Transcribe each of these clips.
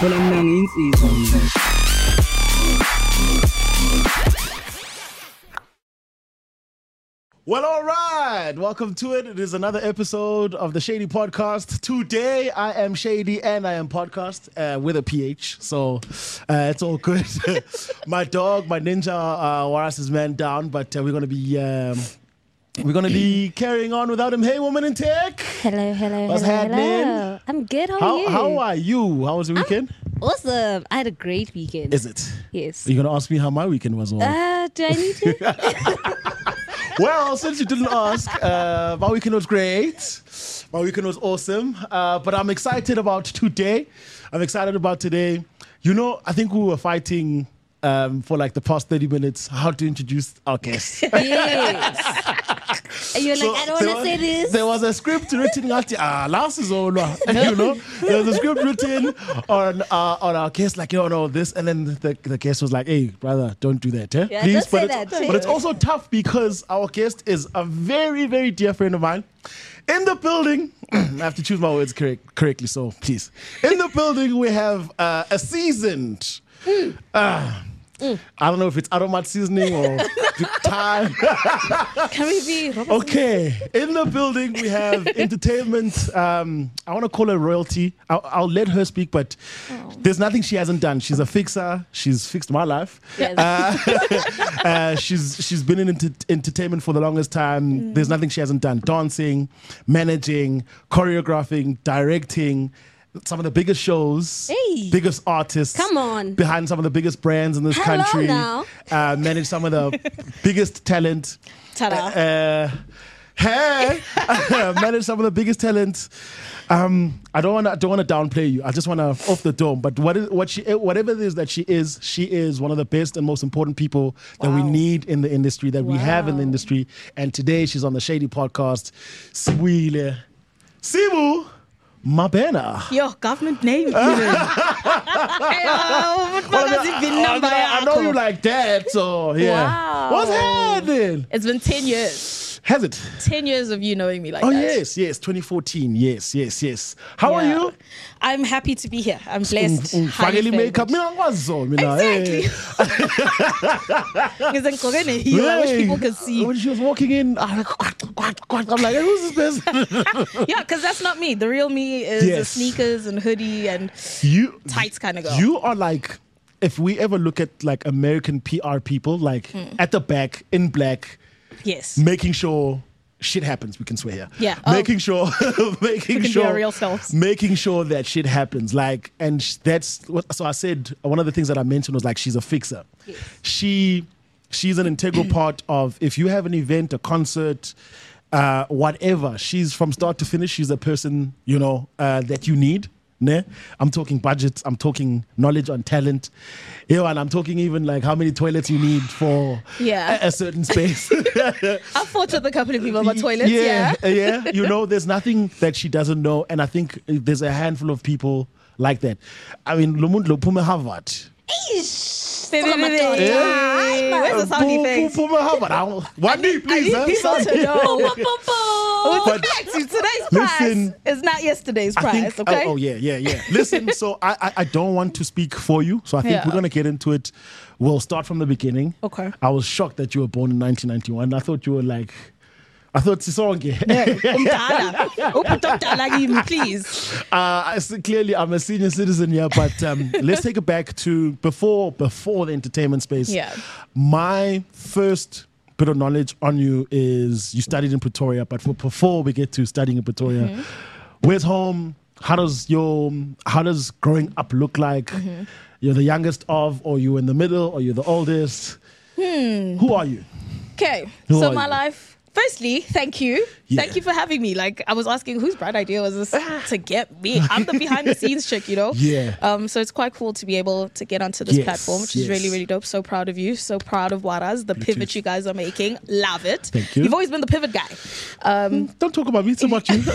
Phela mina ngiyinsizwa mina. Well, all right. Welcome to it. It is another episode of the Shady Podcast. Today, I am Shady and I am podcast with a PH. So it's all good. My dog, my ninja, Waras's man down, but we're going to be carrying on without him. Hey, woman in tech. Hello. What's happening? Hello. I'm good. How are you? How are you? How was the weekend? Awesome. I had a great weekend. Is it? Yes. Are you going to ask me how my weekend was? Do I need to? Well, since you didn't ask, my weekend was great. My weekend was awesome. But I'm excited about today. You know, I think we were fighting for like the past 30 minutes how to introduce our guest. Yes. And you're like, I don't want to say this. There was a script written last is all, you know. There was a script written on our guest, like, no, this, and then the guest was like, hey, brother, don't do that, eh? Yeah, Please. don't say that. But it's also tough because our guest is a very, very dear friend of mine. In the building, I have to choose my words correctly, so please. In the building, we have a seasoned. I don't know if it's aromat seasoning or time. Can we be? Okay, in the building we have entertainment. I want to call her royalty. I'll let her speak, but there's nothing she hasn't done. She's a fixer. She's fixed my life. Yes. She's been in entertainment for the longest time. There's nothing she hasn't done. Dancing, managing, choreographing, directing. Some of the biggest shows, biggest artists. Come on. Behind some of the biggest brands in this country. Now. Manage some of the biggest talent. Ta-da. Manage some of the biggest talent. I don't want to downplay you. I just want to off the dome. But whatever it is that she is one of the best and most important people that we need in the industry, that we have in the industry. And today she's on the Shady Podcast. Sibu Mabena. Yo, government name. I know you like that, so yeah. Wow. What's happening? It's been 10 years. Has it? 10 years of you knowing me like Oh, that. yes, 2014. Yes. How are you? I'm happy to be here. I'm blessed. Highly Finally makeup. favored. Exactly. I wish people could see. When she was walking in, I'm like, who's this person? Yeah, because that's not me. The real me is the sneakers and hoodie and tights kind of girl. You are like, if we ever look at like American PR people, like at the back in black, yes, making sure shit happens. We can swear here. Yeah. Making sure we can be our real selves. Making sure that shit happens. Like, and that's what. So I said one of the things that I mentioned was like she's a fixer. Yes. She's an integral part of if you have an event, a concert, whatever. She's from start to finish. She's a person that you need. Ne? I'm talking budgets, I'm talking knowledge on talent, and I'm talking even like how many toilets you need for a certain space. I've fought with a couple of people about toilets, yeah. There's nothing that she doesn't know, and I think there's a handful of people like that. I mean, Lumuntu Pume Harvard. Where's the sound effects? One knee, please. I need people to know. But today's prize is not yesterday's prize, okay? Oh, yeah. Listen, so I don't want to speak for you, so I think we're going to get into it. We'll start from the beginning. Okay. I was shocked that you were born in 1991. I thought you were like... I thought Sisonke. Please. Clearly, I'm a senior citizen here, but let's take it back to before the entertainment space. Yeah. My first bit of knowledge on you is you studied in Pretoria, but before we get to studying in Pretoria, where's home? How does growing up look like? You're the youngest of, or you're in the middle, or you're the oldest? Who are you? Okay, so my life. Firstly, thank you. Yeah. Thank you for having me. Like, I was asking, whose bright idea was this to get me? I'm the behind the scenes chick, Yeah. So it's quite cool to be able to get onto this platform, which is really, really dope. So proud of you. So proud of Waras, the pivot you guys are making. Love it. Thank you. You've always been the pivot guy. Don't talk about me so much. And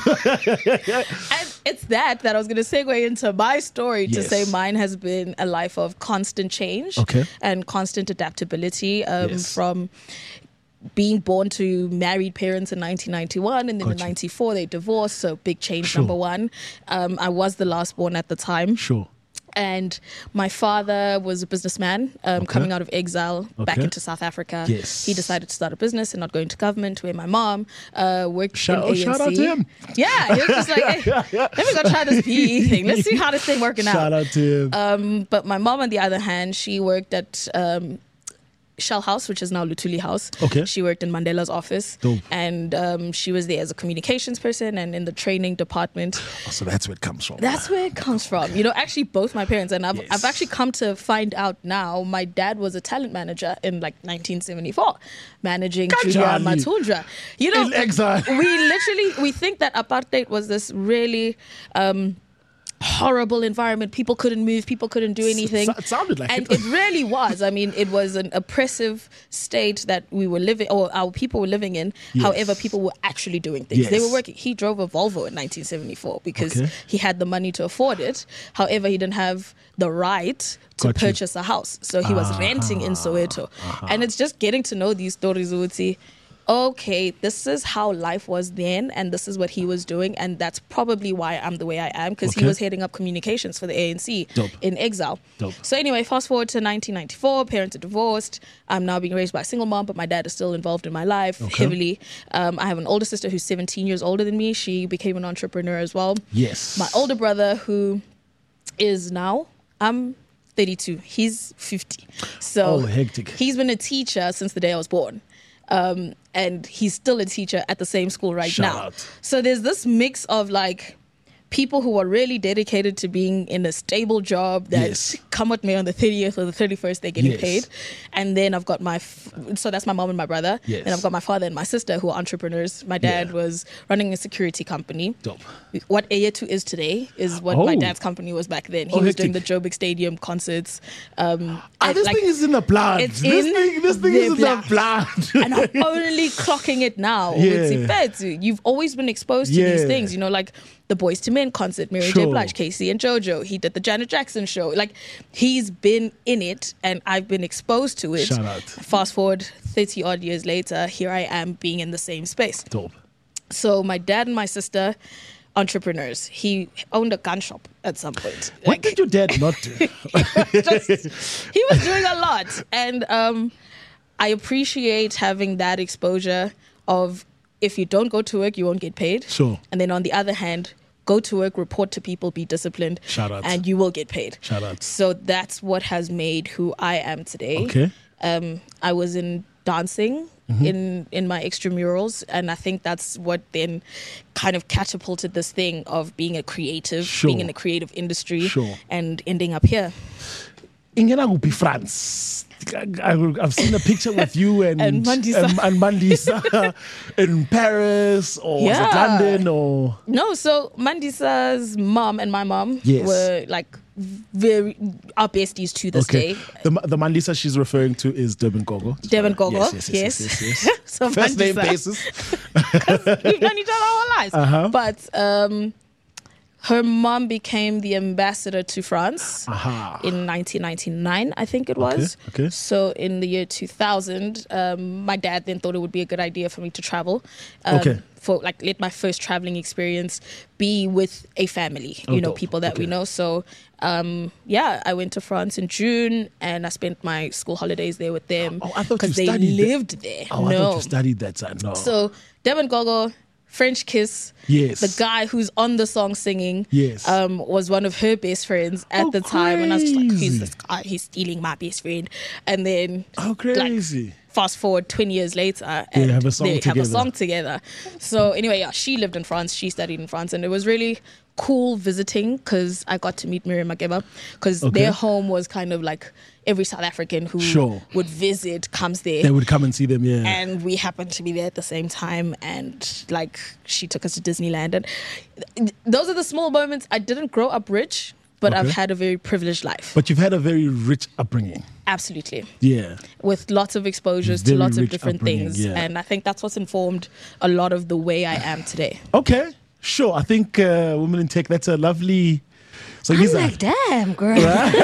it's that I was going to segue into my story to say mine has been a life of constant change and constant adaptability from being born to married parents in 1991 and then in 94 they divorced, so big change. Number one. I was the last born at the time. Sure. And my father was a businessman coming out of exile back into South Africa. Yes. He decided to start a business and not go into government, where my mom worked in ANC. Shout out to him. Yeah, he was just like, hey, let me go try this PE thing. Let's see how this thing working out. Shout out to him. But my mom, on the other hand, she worked at Shell House, which is now Lutuli House. Okay. She worked in Mandela's office. Dope. And she was there as a communications person and in the training department. Oh, so that's where it comes from. That's where it comes from. You know, actually both my parents, and I've actually come to find out now, my dad was a talent manager in like 1974, managing Julia Matundra. You know, in exile. we think that apartheid was this really horrible environment. People couldn't move, people couldn't do anything. It sounded like and it. it really was. I mean, it was an oppressive state that we were living, or our people were living in. Yes. However, people were actually doing things. Yes. They were working. He drove a Volvo in 1974 because he had the money to afford it. However, he didn't have the right to purchase a house. So he was renting in Soweto. And it's just getting to know these stories, Uzi. Okay, this is how life was then, and this is what he was doing, and that's probably why I'm the way I am, because he was heading up communications for the ANC in exile. So anyway, fast forward to 1994, parents are divorced. I'm now being raised by a single mom, but my dad is still involved in my life heavily. I have an older sister who's 17 years older than me. She became an entrepreneur as well. Yes. My older brother, who is now, I'm 32, he's 50. So hectic. He's been a teacher since the day I was born. And he's still a teacher at the same school right now. So there's this mix of like people who are really dedicated to being in a stable job that come with me on the 30th or the 31st, they're getting paid. And then I've got so that's my mom and my brother. And I've got my father and my sister who are entrepreneurs. My dad was running a security company. What Eyetu is today is what my dad's company was back then. He was doing the Joburg Stadium concerts. This thing is in the blood. This thing is in the blood. And I'm only clocking it now. You've always been exposed to these things, you know, like the Boys to Men concert, Mary J. Blige, Casey and JoJo. He did the Janet Jackson show. Like, he's been in it and I've been exposed to it. Shout out. Fast forward 30 odd years later, here I am being in the same space. Dope. So my dad and my sister, entrepreneurs. He owned a gun shop at some point. What did your dad not do? He was doing a lot. And I appreciate having that exposure of, if you don't go to work, you won't get paid. Sure. And then on the other hand, go to work, report to people, be disciplined. Shout out. And you will get paid. Shout out. So that's what has made who I am today. Okay. I was in dancing in my extramurals, and I think that's what then kind of catapulted this thing of being a creative, being in the creative industry, and ending up here. Ingena kuphi France. I've seen a picture with you and Mandisa in Paris, or was it London, or no? So Mandisa's mom and my mom were like our besties to this day. The Mandisa she's referring to is Durban Gogo. Durban Gogo, yes. So first Mandisa, name basis. We've known each other our whole lives. But her mom became the ambassador to France in 1999, I think it was. So in the year 2000, my dad then thought it would be a good idea for me to travel. For like, let my first traveling experience be with a family, you know, people that we know. So I went to France in June and I spent my school holidays there with them because they lived there. I thought you studied that side. No. So Durban Gogo, French Kiss. Yes. The guy who's on the song singing was one of her best friends at the time. And I was just like, who's this guy? He's stealing my best friend. And then crazy. Fast forward 20 years later and they have a song together. So anyway, she lived in France. She studied in France. And it was really cool visiting because I got to meet Miriam Makeba because their home was kind of like every South African who would visit comes there. They would come and see them, And we happened to be there at the same time, and like she took us to Disneyland. And those are the small moments. I didn't grow up rich, but I've had a very privileged life. But you've had a very rich upbringing. Absolutely. Yeah. With lots of exposures to lots of different things. And I think that's what's informed a lot of the way I am today. Okay. Sure. I think Women in Tech, that's a lovely... So I'm like, damn, girl.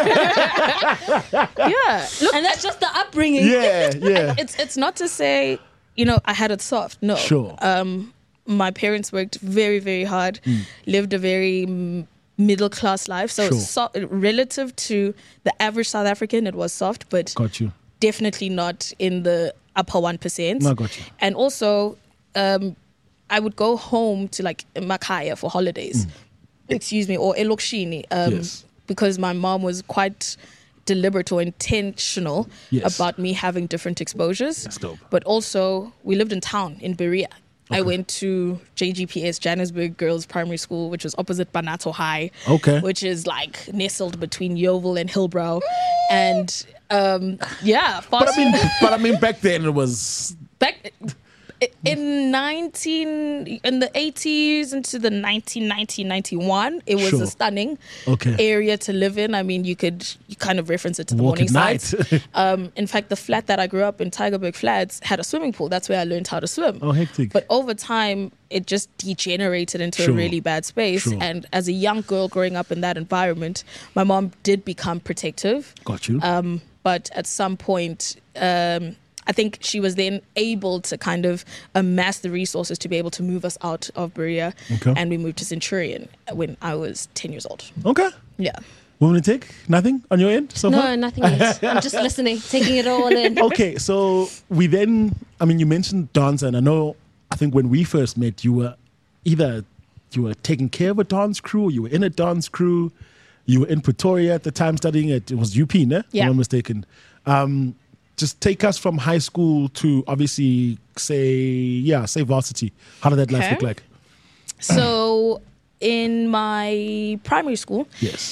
Look, and that's just the upbringing. It's not to say, you know, I had it soft. No. Sure. My parents worked very, very hard, lived a very middle class life. So, relative to the average South African, it was soft, but got you. Definitely not in the upper 1%. No, got you. And also, I would go home to like Makaya for holidays, excuse me, or Elokshini, because my mom was quite deliberate or intentional about me having different exposures. That's dope. But also, we lived in town in Berea. I went to JGPS, Johannesburg Girls Primary School, which was opposite Banato High, which is like nestled between Yeovil and Hillbrow. And but I mean, back then it was in the 80s into the 1991, it was a stunning area to live in. I mean, you kind of reference it to the morning sites. In fact, the flat that I grew up in, Tygerberg Flats, had a swimming pool. That's where I learned how to swim. Oh, hectic. But over time, it just degenerated into a really bad space. And as a young girl growing up in that environment, my mom did become protective. Got you. But at some point, I think she was then able to kind of amass the resources to be able to move us out of Berea. And we moved to Centurion when I was 10 years old. Okay. Yeah. Woman to take? Nothing on your end so far? No, nothing yet. I'm just listening, taking it all in. Okay, so we then, I mean, you mentioned dance, and I think when we first met, you were taking care of a dance crew, or you were in a dance crew, you were in Pretoria at the time studying it was UP, ne? Yeah. If I'm not mistaken. Just take us from high school to obviously say varsity. How did that life look like? So in my primary school,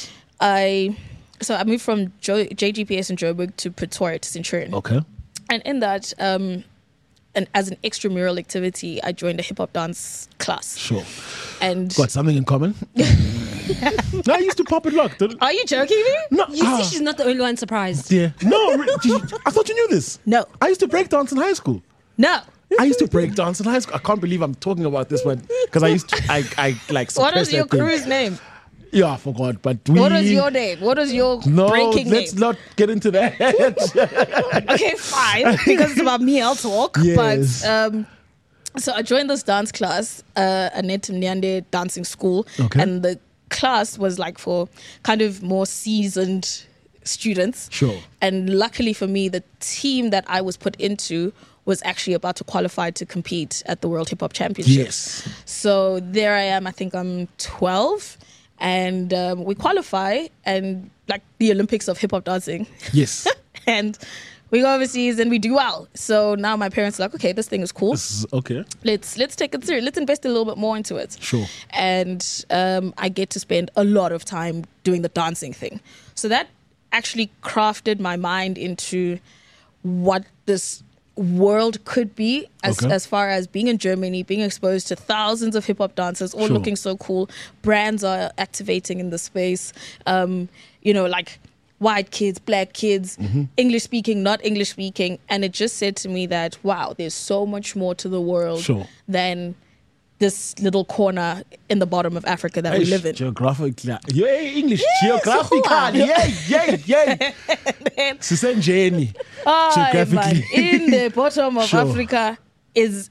I moved from JGPS in Joburg to Pretoria to Centurion. Okay. And in that, and as an extramural activity, I joined a hip hop dance class. Sure. And got something in common? No, I used to pop it locked. Are you joking me? No. You see, she's not the only one surprised. Yeah. No, I thought you knew this. No. I used to break dance in high school. No. I used to break dance in high school. I can't believe I'm talking about this one because I like. What was your crew's name? Yeah, I forgot. But what was your name? What was your breaking name? Let's not get into that. Okay, fine. Because it's about me, I'll talk. Yes. But so I joined this dance class, Annette Mnyande Dancing School, and the class was like for kind of more seasoned students. Sure. And luckily for me, the team that I was put into was actually about to qualify to compete at the World Hip Hop Championships. Yes. So there I am. I think I'm 12. And we qualify, and like the Olympics of hip hop dancing. Yes. And we go overseas and we do well. So now my parents are like, okay, this thing is cool. Okay. Let's take it serious. Let's invest a little bit more into it. Sure. And I get to spend a lot of time doing the dancing thing. So that actually crafted my mind into what this world could be as far as being in Germany, being exposed to thousands of hip-hop dancers all looking so cool. Brands are activating in the space, like white kids, black kids, English speaking, not English speaking. And it just said to me that, wow, there's so much more to the world than this little corner in the bottom of Africa that we live in. Geographically. Yeah, English. Geographically. Yeah. Geographically. In the bottom of Africa is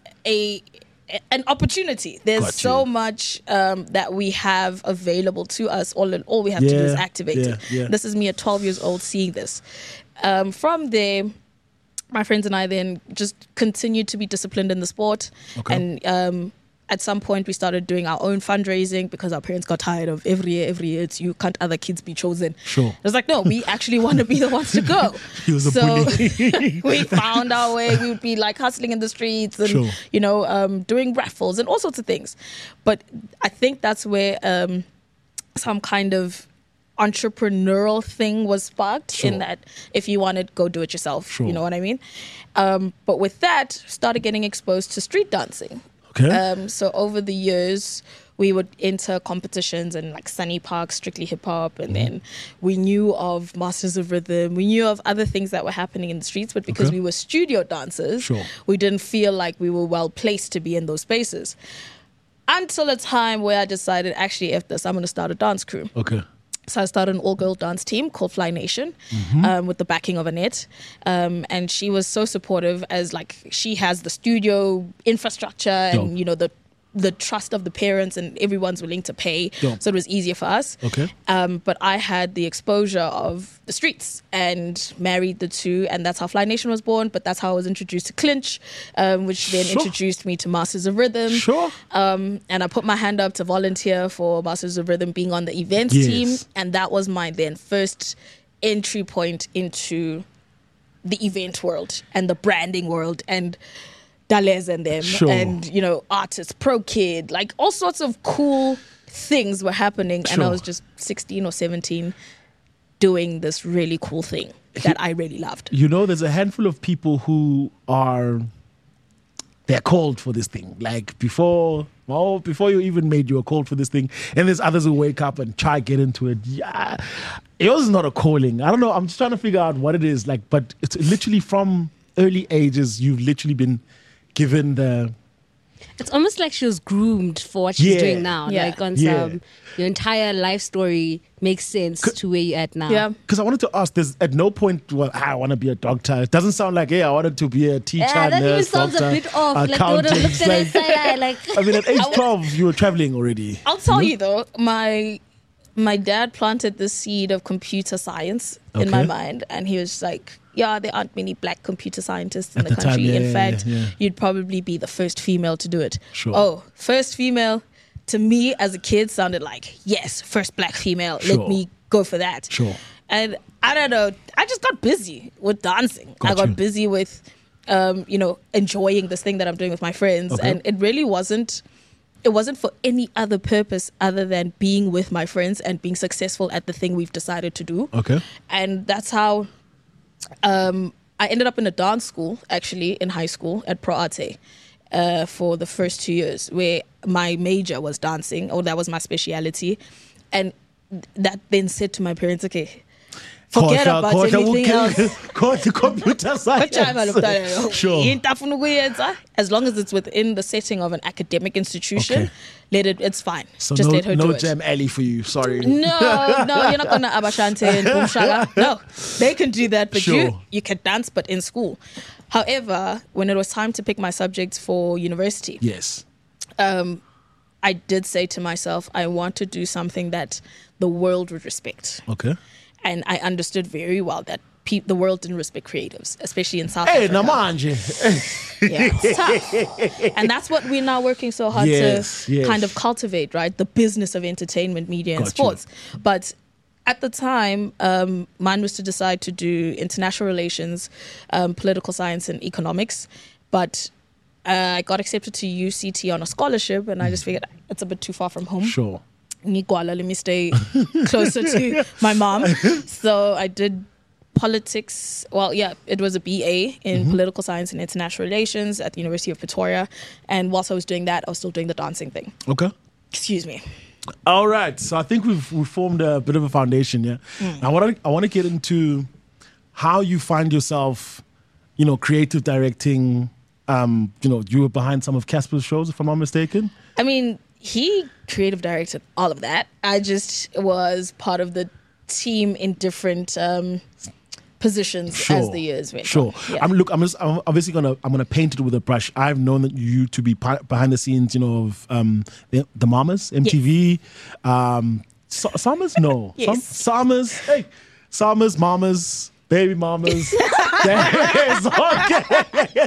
an opportunity. There's so much that we have available to us. All we have to do is activate it. Yeah. This is me at 12 years old seeing this. From there, my friends and I then just continued to be disciplined in the sport. And at some point, we started doing our own fundraising because our parents got tired of every year it's you can't other kids be chosen. Sure. It was like, no, we actually want to be the ones to go. He was a bully. We found our way. We would be like hustling in the streets and, doing raffles and all sorts of things. But I think that's where some kind of entrepreneurial thing was sparked in that if you want it, go do it yourself. You know what I mean? But with that, started getting exposed to street dancing. Okay. So over the years, we would enter competitions in like Sunny Park, Strictly Hip Hop, and then we knew of Masters of Rhythm. We knew of other things that were happening in the streets, but because we were studio dancers, we didn't feel like we were well placed to be in those spaces. Until a time where I decided, actually, if this, I'm going to start a dance crew. Okay. So I started an all-girl dance team called Fly Nation with the backing of Annette. And she was so supportive as like she has the studio infrastructure and, the the trust of the parents and everyone's willing to pay. Yeah. So it was easier for us. Okay. But I had the exposure of the streets and married the two. And that's how Fly Nation was born. But that's how I was introduced to Clinch, which then introduced me to Masters of Rhythm. Sure. And I put my hand up to volunteer for Masters of Rhythm, being on the events team. And that was my then first entry point into the event world and the branding world and Dalez and them and, you know, artists, Pro Kid, like all sorts of cool things were happening. And I was just 16 or 17 doing this really cool thing that I really loved. You know, there's a handful of people who they're called for this thing. Like before you even made, you were called for this thing. And there's others who wake up and try to get into it. Yeah. Yours is not a calling. I don't know. I'm just trying to figure out what it is like, but it's literally from early ages, you've literally been given the... It's almost like she was groomed for what she's doing now. Yeah. Like on some, your entire life story makes sense to where you're at now. Yeah. Because I wanted to ask, there's at no point, well, I want to be a doctor. It doesn't sound like, hey, I wanted to be a teacher, Yeah, that even nurse, sounds doctor, a bit off. Like, they would have accountant. looked at it side eye, like... I mean, at age 12, you were traveling already. I'll tell you though, my dad planted the seed of computer science in my mind, and he was like, yeah, there aren't many black computer scientists in the country. Time, in fact, you'd probably be the first female to do it. Sure. Oh, first female to me as a kid sounded like, yes, first black female. Sure. Let me go for that. Sure. And I don't know, I just got busy with dancing. I got busy with, enjoying this thing that I'm doing with my friends. Okay. And it really wasn't for any other purpose other than being with my friends and being successful at the thing we've decided to do. Okay. And that's how I ended up in a dance school, actually, in high school at Pro Arte for the first 2 years, where my major was dancing, or that was my speciality. And that then said to my parents, okay, forget about anything else. The computer science. Sure. As long as it's within the setting of an academic institution, it's fine. So just let her do no it. Jam Alley for you, sorry. No, you're not going to Abashante and Boom Shaka. No, they can do that, but you can dance, but in school. However, when it was time to pick my subjects for university, yes, I did say to myself, I want to do something that the world would respect. Okay. And I understood very well that the world didn't respect creatives, especially in South Hey, Africa. Namanje. Yeah, it's tough. And that's what we're now working so hard to kind of cultivate, right? The business of entertainment, media, and sports. But at the time, mine was to decide to do international relations, political science, and economics. But I got accepted to UCT on a scholarship, and I just figured it's a bit too far from home. Sure. Let me stay closer to my mom. So I did politics. Well, yeah, it was a BA in political science and international relations at the University of Pretoria. And whilst I was doing that, I was still doing the dancing thing. Okay. Excuse me. All right. So I think we've formed a bit of a foundation, yeah. I want to get into how you find yourself, creative directing. You were behind some of Casper's shows, if I'm not mistaken. I mean, he creative directed all of that. I just was part of the team in different positions as the years went on. Yeah. I'm obviously gonna paint it with a brush. I've known that you to be behind the scenes, of the Mamas, MTV, Summers, no, Yes. Summers, hey, Summers, Mamas, Baby Mamas. There's okay.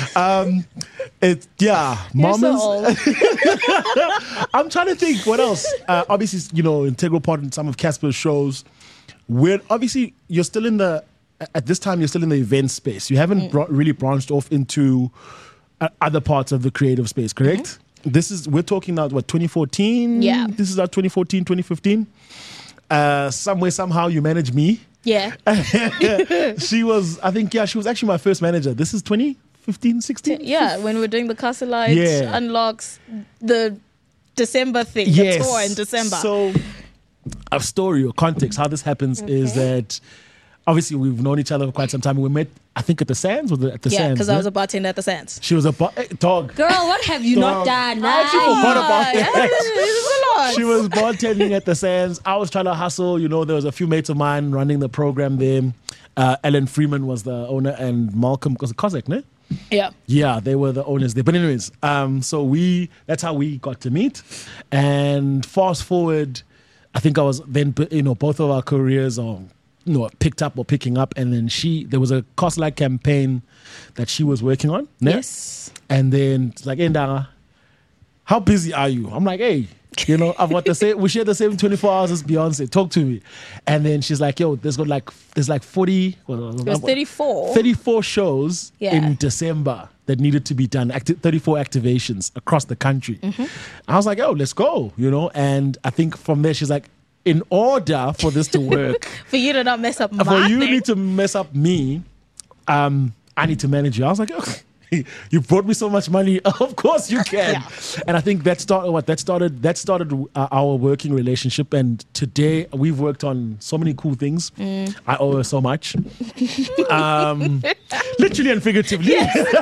Mamas. Mamas. So I'm trying to think what else. Obviously, integral part in some of Casper's shows. Where obviously you're still at this time you're still in the event space. You haven't really branched off into other parts of the creative space, correct? We're talking now, 2014? Yeah. This is our 2014, 2015. Somehow you managed me. Yeah. She was actually my first manager. This is 2015, 16? Yeah, when we're doing the Castle Light unlocks, the December thing, the tour in December. So, a story or context, how this happens is that obviously we've known each other for quite some time. We met, I think, at the Sands. At the Sands? Yeah, because I was a bartender at the Sands. She was a dog. Girl, what have you not done? I actually forgot about that. This is a lot. She was bartending at the Sands. I was trying to hustle. There was a few mates of mine running the program there. Ellen Freeman was the owner, and Malcolm was a Cossack, ne? Yeah, they were the owners there. But anyways, so that's how we got to meet. And fast forward, I think I was then, both of our careers are, picked up or picking up. And then there was a Cost-Like campaign that she was working on. Yes. And then it's like, hey, Ndanga, how busy are you? I'm like, hey, I've got we share the same 24 hours as Beyonce. Talk to me. And then she's like, yo, there's like 40. It was 34. 34 shows in December that needed to be done. 34 activations across the country. I was like, oh, let's go, And I think from there, she's like, in order for this to work. For you to not mess up my For you thing. need to mess up me, I need to manage you. I was like, okay. You brought me so much money. Of course you can. And I think that started our working relationship. And today we've worked on so many cool things. I owe her so much. Literally and figuratively.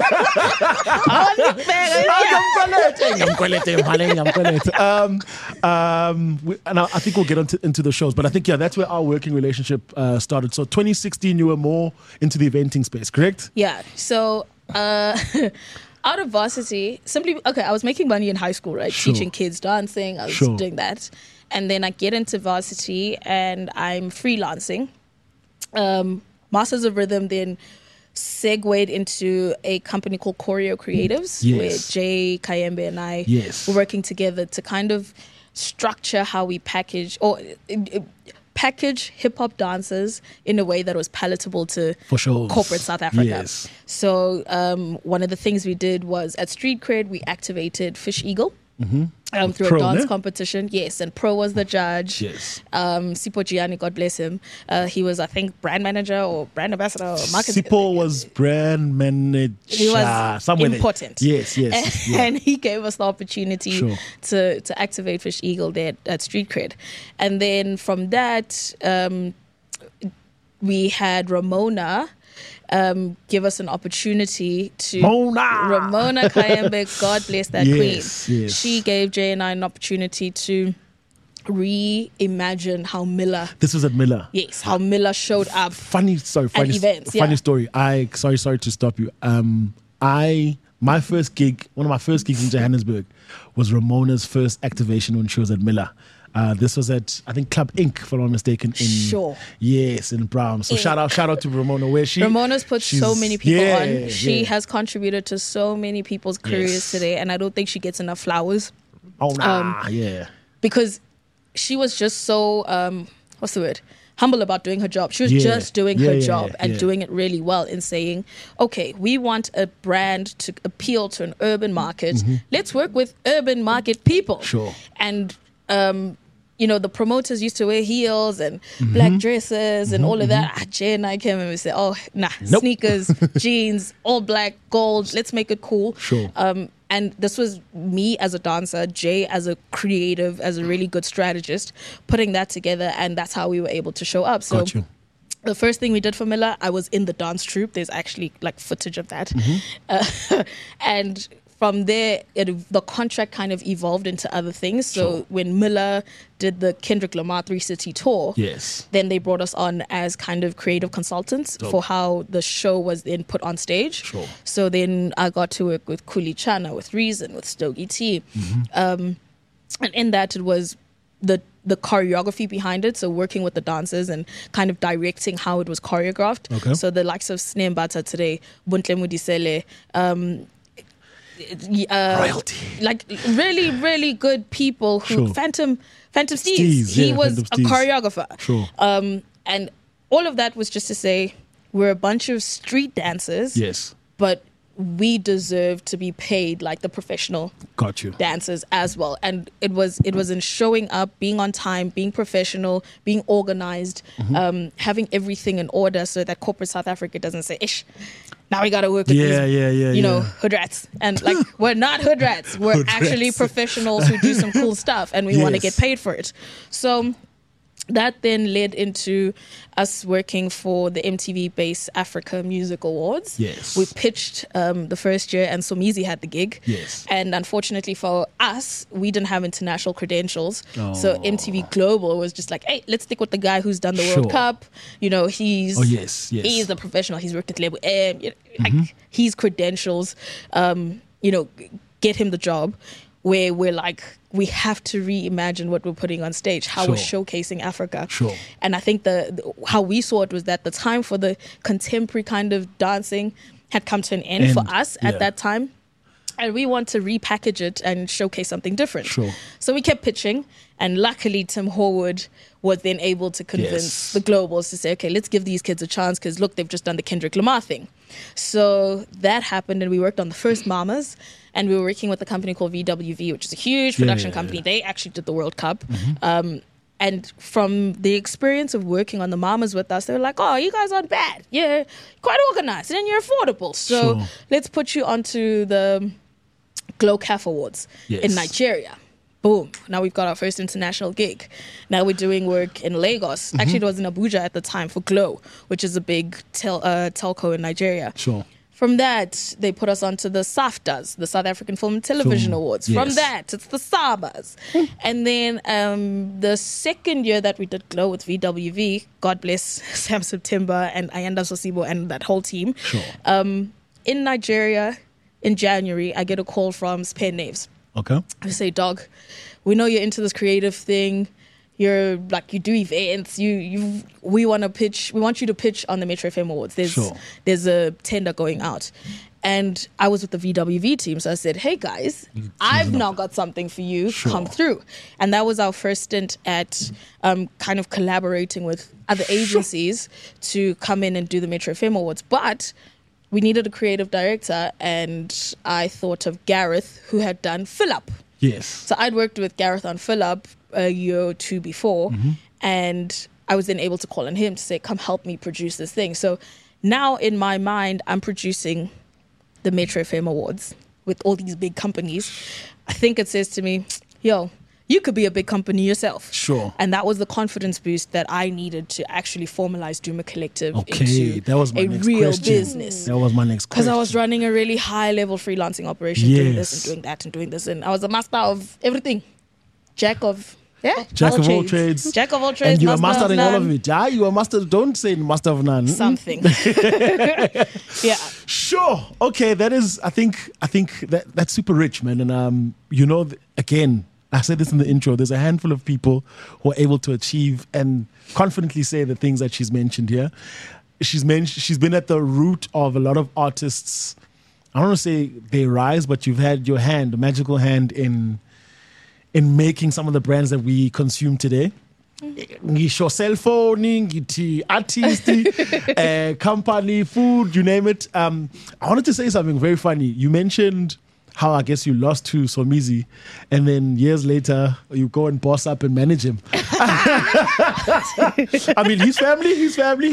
And I think we'll get into the shows. But I think, that's where our working relationship started. So 2016, you were more into the eventing space, correct? Yeah. So out of varsity, I was making money in high school, right? Sure. Teaching kids dancing. I was doing that. And then I get into varsity and I'm freelancing. Masters of Rhythm then segued into a company called Choreo Creatives, where Jay Kayembe and I were working together to kind of structure how we package hip-hop dancers in a way that was palatable to corporate South Africa. Yes. So one of the things we did was at Street Cred, we activated Fish Eagle through Pro, a dance competition. Yes, and Pro was the judge. Yes. Sipo Gianni, God bless him. He was, I think, brand manager or brand ambassador or marketing. Sipo was brand manager. He was important. There. Yes. And he gave us the opportunity to activate Fish Eagle there at Street Cred. And then from that, we had Ramona give us an opportunity to Ramona Kayembe, God bless that queen. Yes. She gave Jay and I an opportunity to reimagine how Miller. This was at Miller. Yes, how Miller showed up. Funny events. Funny story. Sorry to stop you. One of my first gigs in Johannesburg was Ramona's first activation when she was at Miller. This was at, I think, Club Inc., if I'm not mistaken. Yes, in Brown. So shout out to Ramona. Ramona's put so many people on. She has contributed to so many people's careers today, and I don't think she gets enough flowers. Because she was just so, what's the word? Humble about doing her job. She was just doing her job and doing it really well in saying, okay, we want a brand to appeal to an urban market. Let's work with urban market people. Sure. And the promoters used to wear heels and black dresses and all of that. Jay and I came and we said, sneakers, jeans, all black, gold. Let's make it cool. Sure. And this was me as a dancer, Jay as a creative, as a really good strategist, putting that together. And that's how we were able to show up. So Got you. The first thing we did for Miller, I was in the dance troupe. There's actually footage of that. And from there, the contract kind of evolved into other things. So when Miller did the Kendrick Lamar 3 City tour, then they brought us on as kind of creative consultants for how the show was then put on stage. So then I got to work with Kuli Chana, with Reason, with Stogie T. And in that, it was the choreography behind it, so working with the dancers and kind of directing how it was choreographed. So the likes of Sneh Mbata today, Buntle Mudisele, royalty. Really, really good people who Phantom Steez. He was a choreographer. And all of that was just to say we're a bunch of street dancers. But we deserve to be paid like the professional dancers as well. And it was in showing up, being on time, being professional, being organized, having everything in order so that corporate South Africa doesn't say, ish, now we got to work with these, hood rats. And we're not hood rats. We're actually professionals who do some cool stuff and we want to get paid for it. So that then led into us working for the MTV Base Africa Music Awards. Yes. We pitched the first year and Somizi had the gig. Yes. And unfortunately for us, we didn't have international credentials. Oh. So MTV Global was just like, hey, let's stick with the guy who's done the Sure. World Cup. You know, he's he's a professional. He's worked at Label M. Like, his credentials, get him the job. Where we're like, we have to reimagine what we're putting on stage, how we're showcasing Africa. Sure. And I think how we saw it was that the time for the contemporary kind of dancing had come to an end for us at that time. And we want to repackage it and showcase something different. Sure. So we kept pitching. And luckily, Tim Horwood was then able to convince the Globals to say, okay, let's give these kids a chance because, look, they've just done the Kendrick Lamar thing. So that happened, and we worked on the first Mamas, and we were working with a company called VWV, which is a huge production company. They actually did the World Cup. And from the experience of working on the Mamas with us, they were like, oh, you guys aren't bad. You're quite organized, and then you're affordable. So let's put you onto the GloCAF Awards in Nigeria. Boom. Now we've got our first international gig. Now we're doing work in Lagos. Actually, it was in Abuja at the time for Glow, which is a big telco in Nigeria. Sure. From that, they put us onto the SAFTAs, the South African Film and Television Awards. Yes. From that, it's the SABAs. And then the second year that we did Glow with VWV, God bless Sam September and Ayanda Sosibo and that whole team. Sure. In Nigeria, in January, I get a call from Spare Naves. Okay. I say, dog, we know you're into this creative thing. You're like, you do events. We want you to pitch on the Metro FM Awards. There's a tender going out. And I was with the VWV team. So I said, hey guys, I've now got something for you. Come through. And that was our first stint at kind of collaborating with other agencies to come in and do the Metro FM Awards. But we needed a creative director, and I thought of Gareth, who had done Fill Up. Yes. So I'd worked with Gareth on Fill Up a year or two before, and I was then able to call on him to say, come help me produce this thing. So now in my mind, I'm producing the Metro FM Awards with all these big companies. I think it says to me, yo, you could be a big company yourself. Sure. And that was the confidence boost that I needed to actually formalize Duma Collective into that was my next real business. That was my next question. Because I was running a really high-level freelancing operation, doing this and doing that and doing this. And I was a master of everything. Jack of all trades. Jack of all trades. And you were mastering all of it. Yeah, you were master. Don't say master of none. Something. Yeah. Sure. Okay. That is. I think that's super rich, man. And again, I said this in the intro. There's a handful of people who are able to achieve and confidently say the things that she's mentioned here. She's been at the root of a lot of artists. I don't want to say they rise, but you've had your hand, a magical hand in making some of the brands that we consume today. Ngisho cell phone, ngithi artist, company, food, you name it. I wanted to say something very funny. You mentioned how I guess you lost to Somizi, and then years later you go and boss up and manage him. I mean, his family.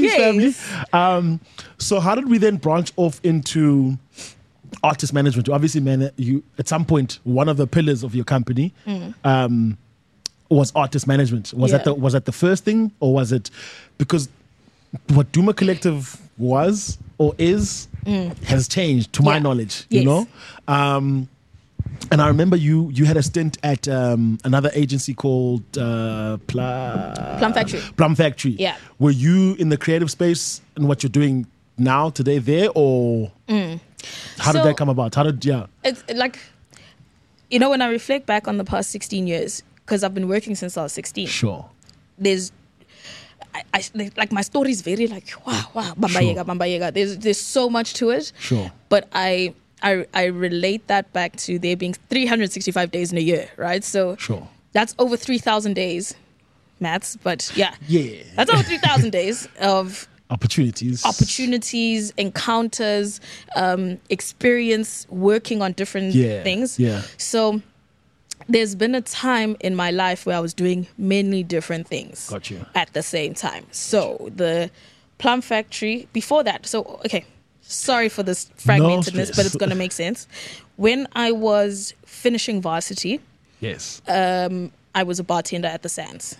So how did we then branch off into artist management? Obviously, you at some point one of the pillars of your company was artist management. Was that the first thing, or was it because what Duma Collective was or is has changed to my knowledge, you know? And I remember you had a stint at another agency called Plum Factory. Plum Factory. Yeah. Were you in the creative space and what you're doing now today there, or how did that come about? It's like, when I reflect back on the past 16 years, because I've been working since I was 16. Sure. There's like my story is very like wow Bamba Yega. There's so much to it. Sure. But I relate that back to there being 365 days in a year, right? So that's over 3,000 days, maths. But that's over 3,000 days of opportunities, encounters, experience working on different things. Yeah. So there's been a time in my life where I was doing many different things at the same time. So the Plum Factory, before that, sorry for this fragmentedness, but it's going to make sense. When I was finishing varsity, I was a bartender at the Sands.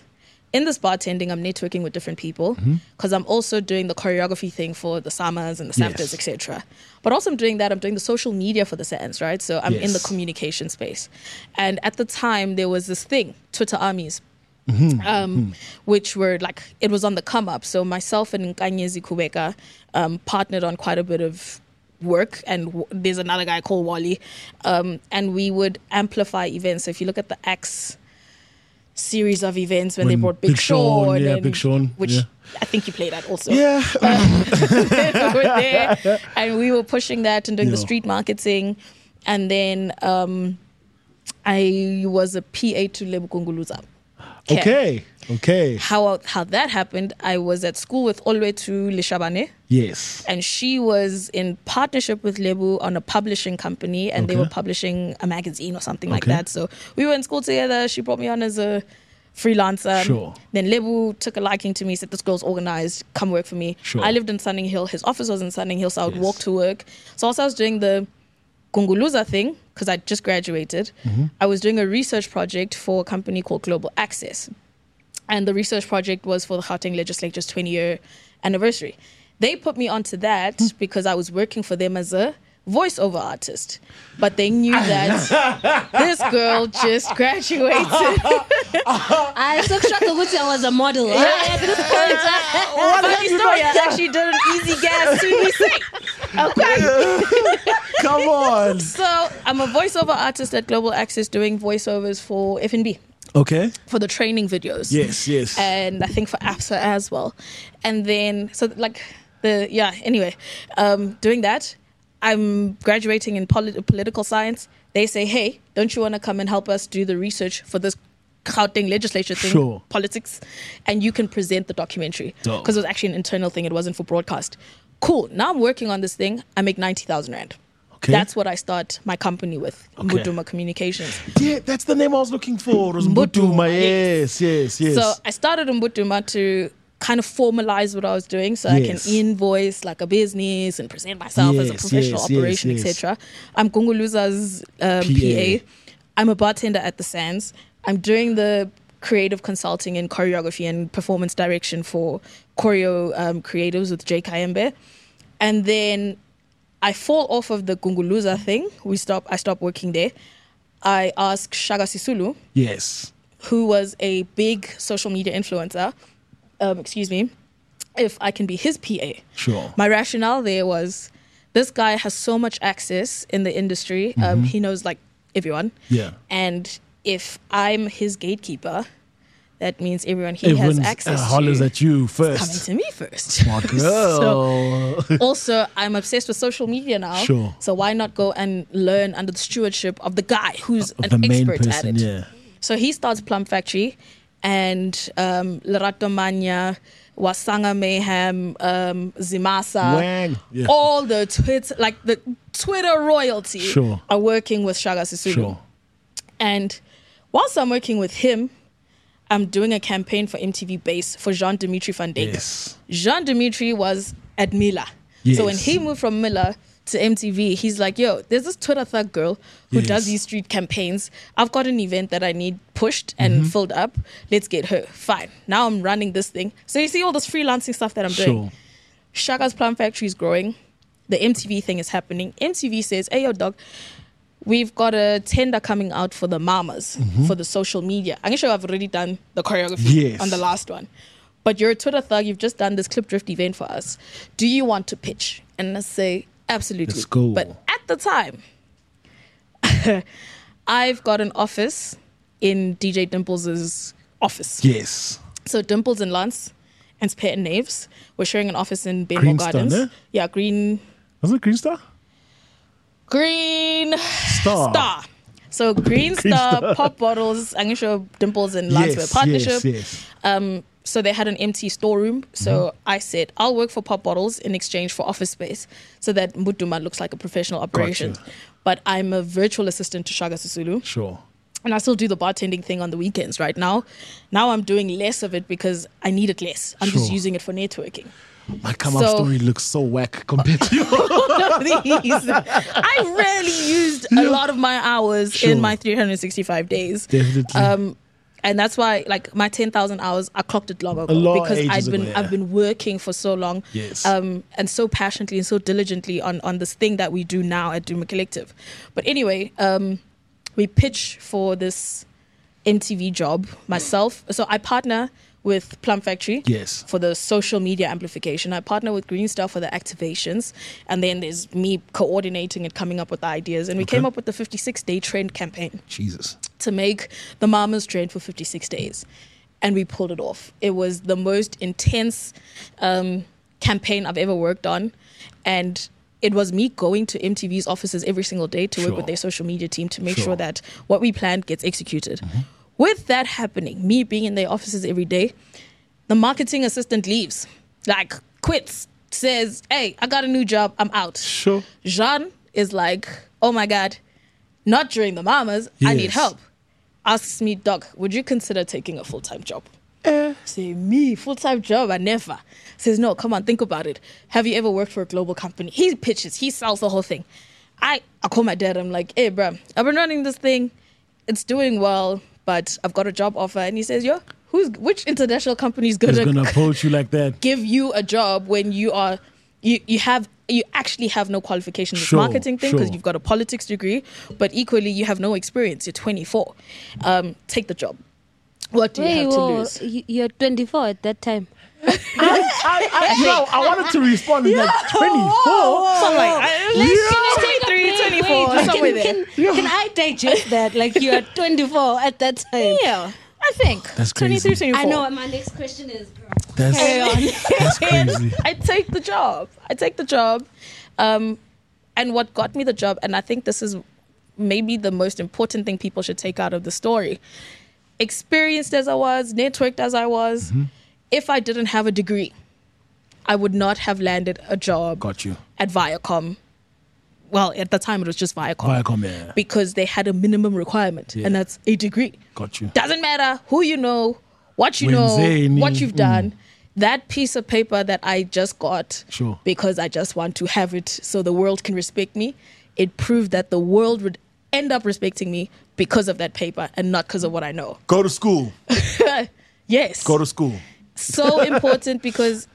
in this bartending, I'm networking with different people because I'm also doing the choreography thing for the Samas and the Safters, etc. But also I'm doing the social media for the Sands, right? So I'm in the communication space. And at the time, there was this thing, Twitter armies, which were like, it was on the come up. So myself and Nkanyezi Kubeka partnered on quite a bit of work, and there's another guy called Wally, and we would amplify events. So if you look at the X series of events when they brought Big Sean, Big Sean, which I think you played at also. Yeah. Over there, and we were pushing that and doing the street marketing, and then I was a PA to Lebo Kunguluza. Okay. How that happened, I was at school with Olwetu Lishabane. Yes. And she was in partnership with Lebu on a publishing company, and they were publishing a magazine or something like that. So we were in school together. She brought me on as a freelancer. Sure. Then Lebu took a liking to me, said, this girl's organized, come work for me. Sure. I lived in Sunning Hill. His office was in Sunning Hill, so I would walk to work. So also I was doing the Gunguluza thing, because I just graduated. I was doing a research project for a company called Global Access. And the research project was for the Gauteng Legislature's 20-year anniversary. They put me onto that because I was working for them as a voiceover artist. But they knew that this girl just graduated. I took shot to I was a model. At this point, funny story, I actually did an easy gas TVC. Okay. Come on. So I'm a voiceover artist at Global Access doing voiceovers for FNB. Okay. For the training videos. Yes. And I think for APSA as well. And then, anyway, doing that, I'm graduating in political science. They say, hey, don't you want to come and help us do the research for this Gauteng legislature thing, politics, and you can present the documentary. Because it was actually an internal thing. It wasn't for broadcast. Cool. Now I'm working on this thing. I make 90,000 Rand. Okay. That's what I start my company with, Mbutuma Communications. Yeah, that's the name I was looking for. It was Mbutuma. Yes. So I started Mbutuma to kind of formalize what I was doing, so I can invoice like a business and present myself as a professional operation, etc. I'm Gunguluza's PA. I'm a bartender at the Sands. I'm doing the creative consulting and choreography and performance direction for choreo creatives with Jay Kayembe. And then I fall off of the Gunguluza thing. I stopped working there. I asked Shaga Sisulu, who was a big social media influencer, if I can be his PA. Sure. My rationale there was, this guy has so much access in the industry. He knows like everyone. Yeah. And if I'm his gatekeeper, that means everyone has access hollers at you first. Coming to me first. Smart girl. So, also, I'm obsessed with social media now. Sure. So why not go and learn under the stewardship of the guy who's an expert at it? Yeah. So he starts Plum Factory, and Lerato Manya, Wasanga Mayhem, Zimasa, all the Twitter royalty are working with Shaga Sisulu. Sure. And whilst I'm working with him, I'm doing a campaign for MTV Base for Jean-Dimitri van Dijk. Yes. Jean-Dimitri was at Miller. Yes. So when he moved from Miller to MTV, he's like, yo, there's this Twitter thug girl who does these street campaigns. I've got an event that I need pushed and filled up. Let's get her. Fine. Now I'm running this thing. So you see all this freelancing stuff that I'm doing. Shaga's Plum Factory is growing. The MTV thing is happening. MTV says, hey, yo, dog, we've got a tender coming out for the mamas, for the social media. I'm sure I've already done the choreography on the last one. But you're a Twitter thug, you've just done this Clip Drift event for us. Do you want to pitch? And I say, absolutely. Let's go. But at the time, I've got an office in DJ Dimples' office. Yes. So Dimples and Lance and Spare and Naves were sharing an office in Benmore Gardens. Star, Yeah, Green... Was it Green Star? Green Star. So Green Star, Pop Bottles, I'm sure Dimples and Lance were a partnership. Yes. So they had an empty storeroom. So I said, I'll work for Pop Bottles in exchange for office space so that Mbutuma looks like a professional operation. Gotcha. But I'm a virtual assistant to Shaga Sisulu. Sure. And I still do the bartending thing on the weekends right now. Now I'm doing less of it because I need it less. I'm just using it for networking. My come-up story looks so whack compared to yours. I rarely used a lot of my hours in my 365 days. Definitely. And that's why, like, my 10,000 hours, I clocked it long ago because I've been working for so long, and so passionately and so diligently on this thing that we do now at Duma Collective. But anyway, we pitch for this MTV job myself. So I partner with Plum Factory for the social media amplification. I partner with Green Star for the activations. And then there's me coordinating and coming up with the ideas. And we came up with the 56-day trend campaign. Jesus. To make the Mamas trend for 56 days. And we pulled it off. It was the most intense campaign I've ever worked on. And it was me going to MTV's offices every single day to work with their social media team to make sure that what we planned gets executed. With that happening, me being in their offices every day, the marketing assistant leaves, like quits, says, hey, I got a new job, I'm out. Sure. Jean is like, oh my God, not during the Mamas, I need help. Asks me, Doc, would you consider taking a full-time job? Say, me, full-time job, I never. Says, no, come on, think about it. Have you ever worked for a global company? He pitches, he sells the whole thing. I call my dad, I'm like, hey, bro, I've been running this thing, it's doing well, but I've got a job offer. And he says, yo, which international company is gonna approach you like that? Give you a job when you actually have no qualifications with marketing thing because you've got a politics degree, but equally you have no experience. You're 24. Take the job. What do you have to lose? You're 24 at that time. I wanted to respond to that 24. So like, 23, 24, somewhere there. Can I digest that? Like, you are 24 at that time. Yeah, I think. That's crazy. 23, 24. I know. My next question is, girl. That's crazy. I take the job. And what got me the job, and I think this is maybe the most important thing people should take out of the story. Experienced as I was, networked as I was, if I didn't have a degree, I would not have landed a job at Viacom. Well, at the time, it was just Viacom. Viacom, yeah. Because they had a minimum requirement, and that's a degree. Got you. Doesn't matter who you know, what you know, what you've done. That piece of paper that I just got because I just want to have it so the world can respect me, it proved that the world would end up respecting me because of that paper and not because of what I know. Go to school. Yes. Go to school. So important because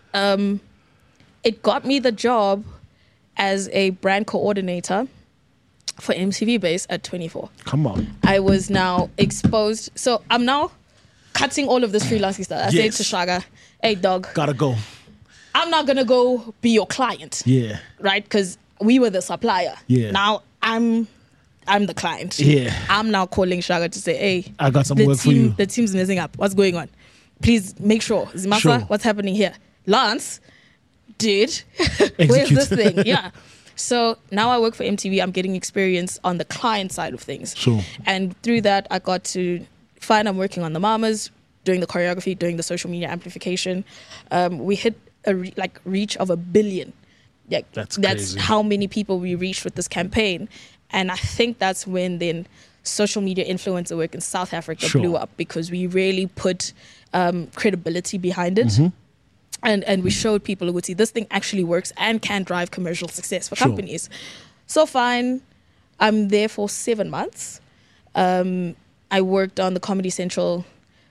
it got me the job as a brand coordinator for MTV Base at 24. Come on. I was now exposed. So I'm now cutting all of this freelancing stuff. I said to Shaga, hey, dog. Gotta go. I'm not going to go be your client. Yeah. Right? Because we were the supplier. Yeah. Now I'm the client. Yeah. I'm now calling Shaga to say, hey, I got some work for you. The team's messing up. What's going on? Please make sure. Zimasa, what's happening here? Lance did. Where's this thing? Yeah. So now I work for MTV. I'm getting experience on the client side of things. Sure. And through that, I got to find I'm working on the Mamas, doing the choreography, doing the social media amplification. We hit a reach of 1 billion. Yeah, that's crazy. How many people we reached with this campaign. And I think that's when then social media influencer work in South Africa blew up because we really put credibility behind it. And we showed people who would see this thing actually works and can drive commercial success for companies. So fine, I'm there for 7 months. I worked on the Comedy Central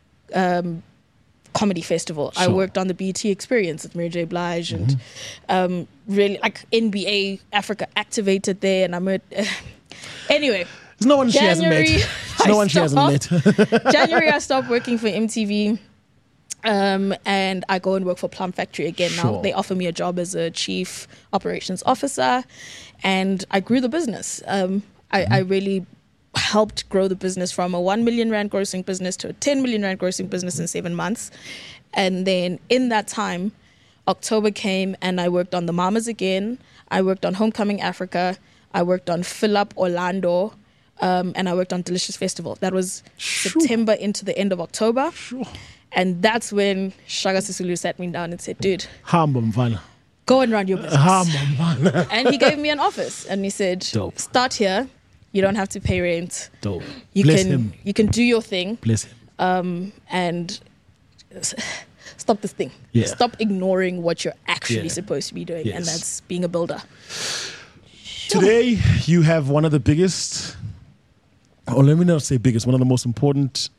Comedy Festival. I worked on the BET Experience with Mary J. Blige and really like NBA Africa activated there. And I'm anyway. There's no one she hasn't met. January, I stopped working for MTV. And I go and work for Plum Factory again. Now they offer me a job as a chief operations officer, and I grew the business. I really helped grow the business from a 1 million rand grossing business to a 10 million rand grossing business in 7 months. And then in that time, October came and I worked on the Mamas again. I worked on Homecoming Africa. I worked on Fill Up Orlando. And I worked on Delicious Festival. That was September into the end of October. And that's when Shaga Sisulu sat me down and said, dude, go and run your business. And he gave me an office and he said, start here. You don't have to pay rent. You can do your thing. Bless him. And stop this thing. Yeah. Stop ignoring what you're actually supposed to be doing. Yes. And that's being a builder. Today, you have one of the biggest, or let me not say biggest, one of the most important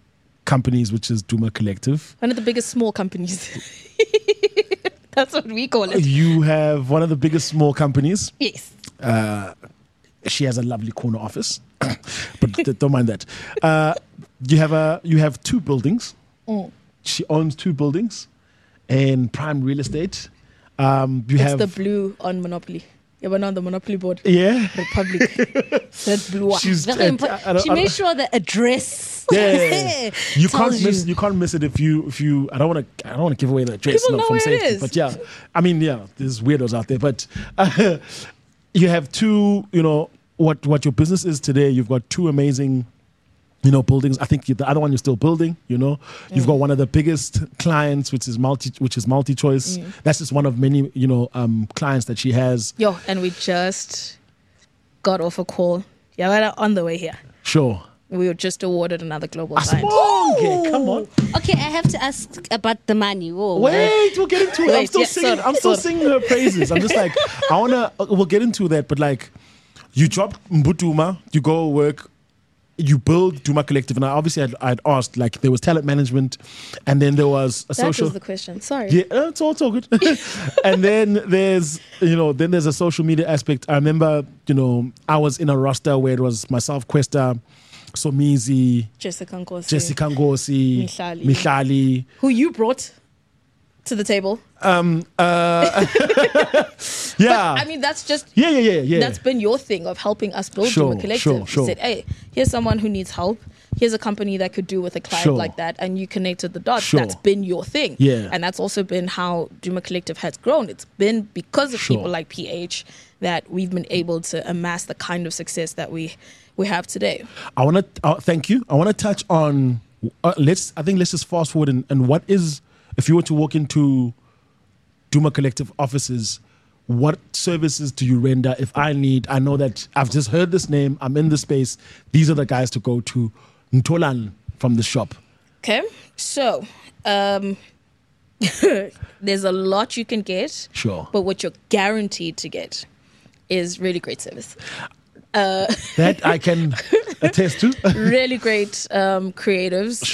companies, which is Duma Collective. One of the biggest small companies. That's what we call it. You have one of the biggest small companies. Yes. She has a lovely corner office, but don't mind that. You have 2 buildings. She owns 2 buildings in prime real estate. It's the blue on Monopoly. Yeah, we're on the Monopoly board. Yeah. Republic. That blue. She made sure the address. Yeah. You can't miss it if you I don't want to give away the address. People know from where safety, it is. but yeah. I mean, yeah, there's weirdos out there, but you have 2, what your business is today. You've got 2 amazing buildings. I think the other one you're still building. You've got one of the biggest clients, which is multi-choice. That's just one of many, clients that she has. Yo, and we just got off a call. Yeah, we're on the way here. Sure. We were just awarded another global client. Okay, come on. Okay, I have to ask about the money. Whoa, Wait, we'll get into it. Wait, I'm still singing her praises. I'm just like, we'll get into that, but like, you drop Mbutuma, you go work, you build Duma Collective, and I'd asked, like, there was talent management, and then there was a social. That was the question. Sorry. Yeah, it's all good. And then there's a social media aspect. I remember, I was in a roster where it was myself, Questa, Somizi, Jessica Ngosi, Mihlali, who you brought to the table. Yeah. But, I mean, that's just yeah. That's been your thing of helping us build Duma Collective. Sure. You said, hey, here's someone who needs help. Here's a company that could do with a client like that, and you connected the dots. Sure. That's been your thing. Yeah. And that's also been how Duma Collective has grown. It's been because of people like PH that we've been able to amass the kind of success that we have today. I want to thank you. I want to touch on let's just fast forward and what is, if you were to walk into Duma Collective offices, what services do you render? If I know that I've just heard this name, I'm in the space, these are the guys to go to. Ntolan from the shop. Okay, so there's a lot you can get. Sure. But what you're guaranteed to get is really great service. That I can attest to. Really great creatives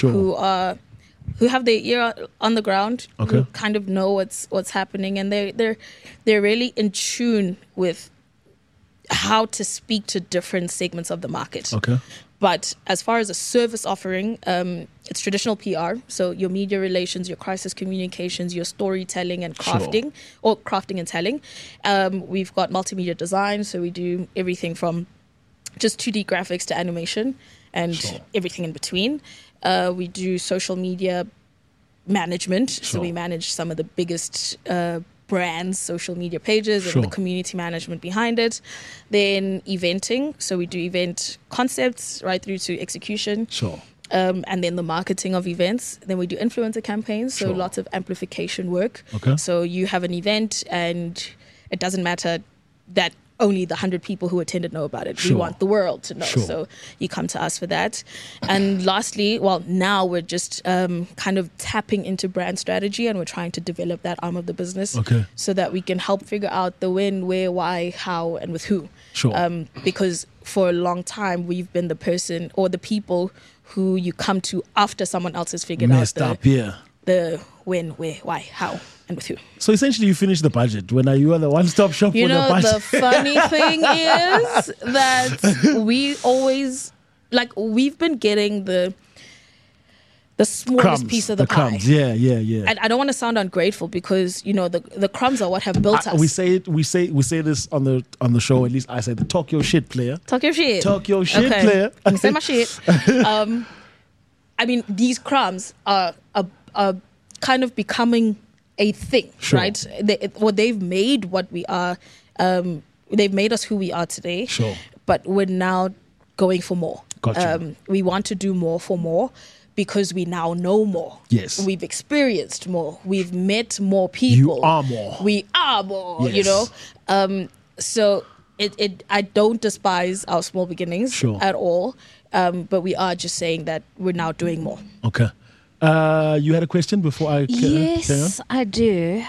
who have their ear on the ground, who kind of know what's happening, and they're really in tune with how to speak to different segments of the market. Okay. But as far as a service offering, it's traditional PR. So your media relations, your crisis communications, your storytelling and crafting, or crafting and telling. We've got multimedia design. So we do everything from just 2D graphics to animation and everything in between. We do social media management. So we manage some of the biggest brands, social media pages, and the community management behind it. Then eventing, so we do event concepts right through to execution. And then the marketing of events. Then we do influencer campaigns, so lots of amplification work. So you have an event and it doesn't matter that only the 100 people who attended know about it. We want the world to know. So you come to us for that. And lastly, now we're just kind of tapping into brand strategy, and we're trying to develop that arm of the business so that we can help figure out the when, where, why, how, and with who. Because for a long time, we've been the person or the people who you come to after someone else has figured out the when, where, why, how, and with who. So essentially, you finish the budget when you are the one-stop shop for the budget. The funny thing is that we always, we've been getting the smallest piece of the pie. Crumbs. Yeah. And I don't want to sound ungrateful because the crumbs are what have built us. We say this on the show. At least I say talk your shit, player. Talk your shit. Talk your shit, player. Say my shit. I mean, these crumbs are kind of becoming a thing, right? They've made what we are. They've made us who we are today. But we're now going for more. Gotcha. We want to do more for more because we now know more. Yes. We've experienced more. We've met more people. You are more. We are more. Yes. So I don't despise our small beginnings at all. But we are just saying that we're now doing more. Okay. You had a question before I Yes, I do.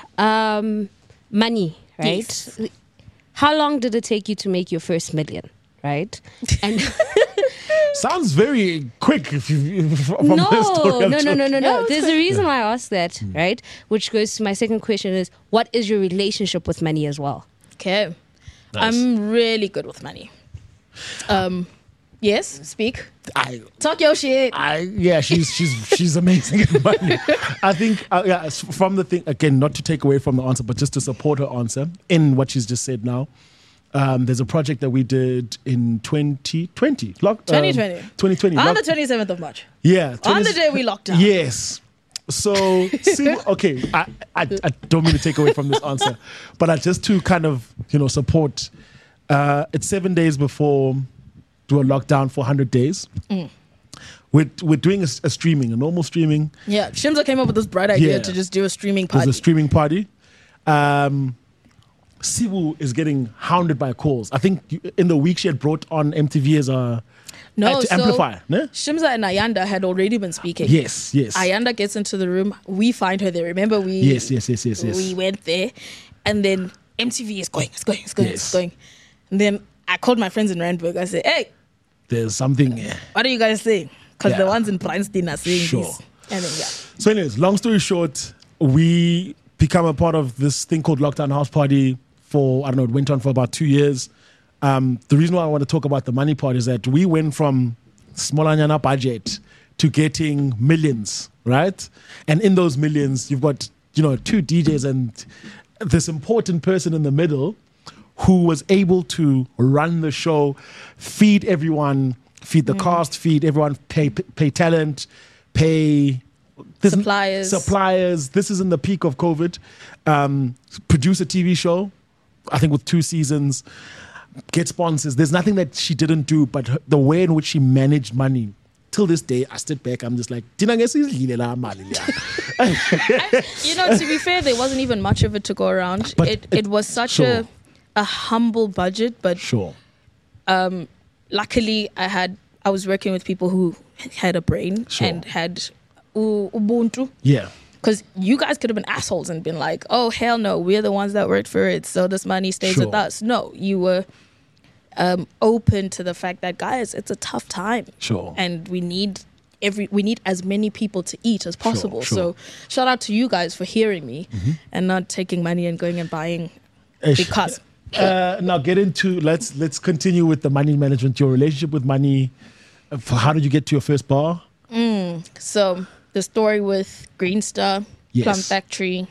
Money, right? Yes. How long did it take you to make your first million, right? And Sounds very quick from her story. No. There's a reason why I asked that, right? Which goes to my second question is, what is your relationship with money as well? Okay. Nice. I'm really good with money. Yes, speak. Talk your shit. She's amazing at money. I think from the thing again, not to take away from the answer, but just to support her answer in what she's just said now. There's a project that we did in 2020. 2020. On the 27th of March. Yeah. On the day we locked down. Yes. So, okay, I don't mean to take away from this answer, but just to kind of, support, it's 7 days before we were locked down for 100 days. We're doing a streaming, a normal streaming. Yeah, Shimza came up with this bright idea to just do a streaming party. There's a streaming party. Sibu is getting hounded by calls. I think in the week she had brought on MTV as a amplifier. No? Shimza and Ayanda had already been speaking. Yes. Ayanda gets into the room. We find her there. Remember we? Yes. We went there, and then MTV is going. And then I called my friends in Randburg. I said, "Hey, there's something. What are you guys saying? Because the ones in Princeton are saying this." And then So, anyways, long story short, we become a part of this thing called Lockdown House Party. It went on for about 2 years. The reason why I want to talk about the money part is that we went from small budget to getting millions, right? And in those millions, you've got, 2 DJs and this important person in the middle who was able to run the show, feed everyone, feed the cast, feed everyone, pay talent, pay suppliers. This is in the peak of COVID. Produce a TV show, I think with 2 seasons, get sponsors. There's nothing that she didn't do, but the way in which she managed money. Till this day, I stood back. I'm just like, to be fair, there wasn't even much of it to go around. But it was such a humble budget, but sure. Luckily, I was working with people who had a brain and had Ubuntu. Yeah. Because you guys could have been assholes and been like, oh, hell no, we're the ones that worked for it, so this money stays with us. No, you were open to the fact that, guys, it's a tough time. Sure. And we need as many people to eat as possible. So shout out to you guys for hearing me and not taking money and going and buying because. Now let's continue with the money management, your relationship with money. How did you get to your first bar? So the story with Green Star, Plum Factory,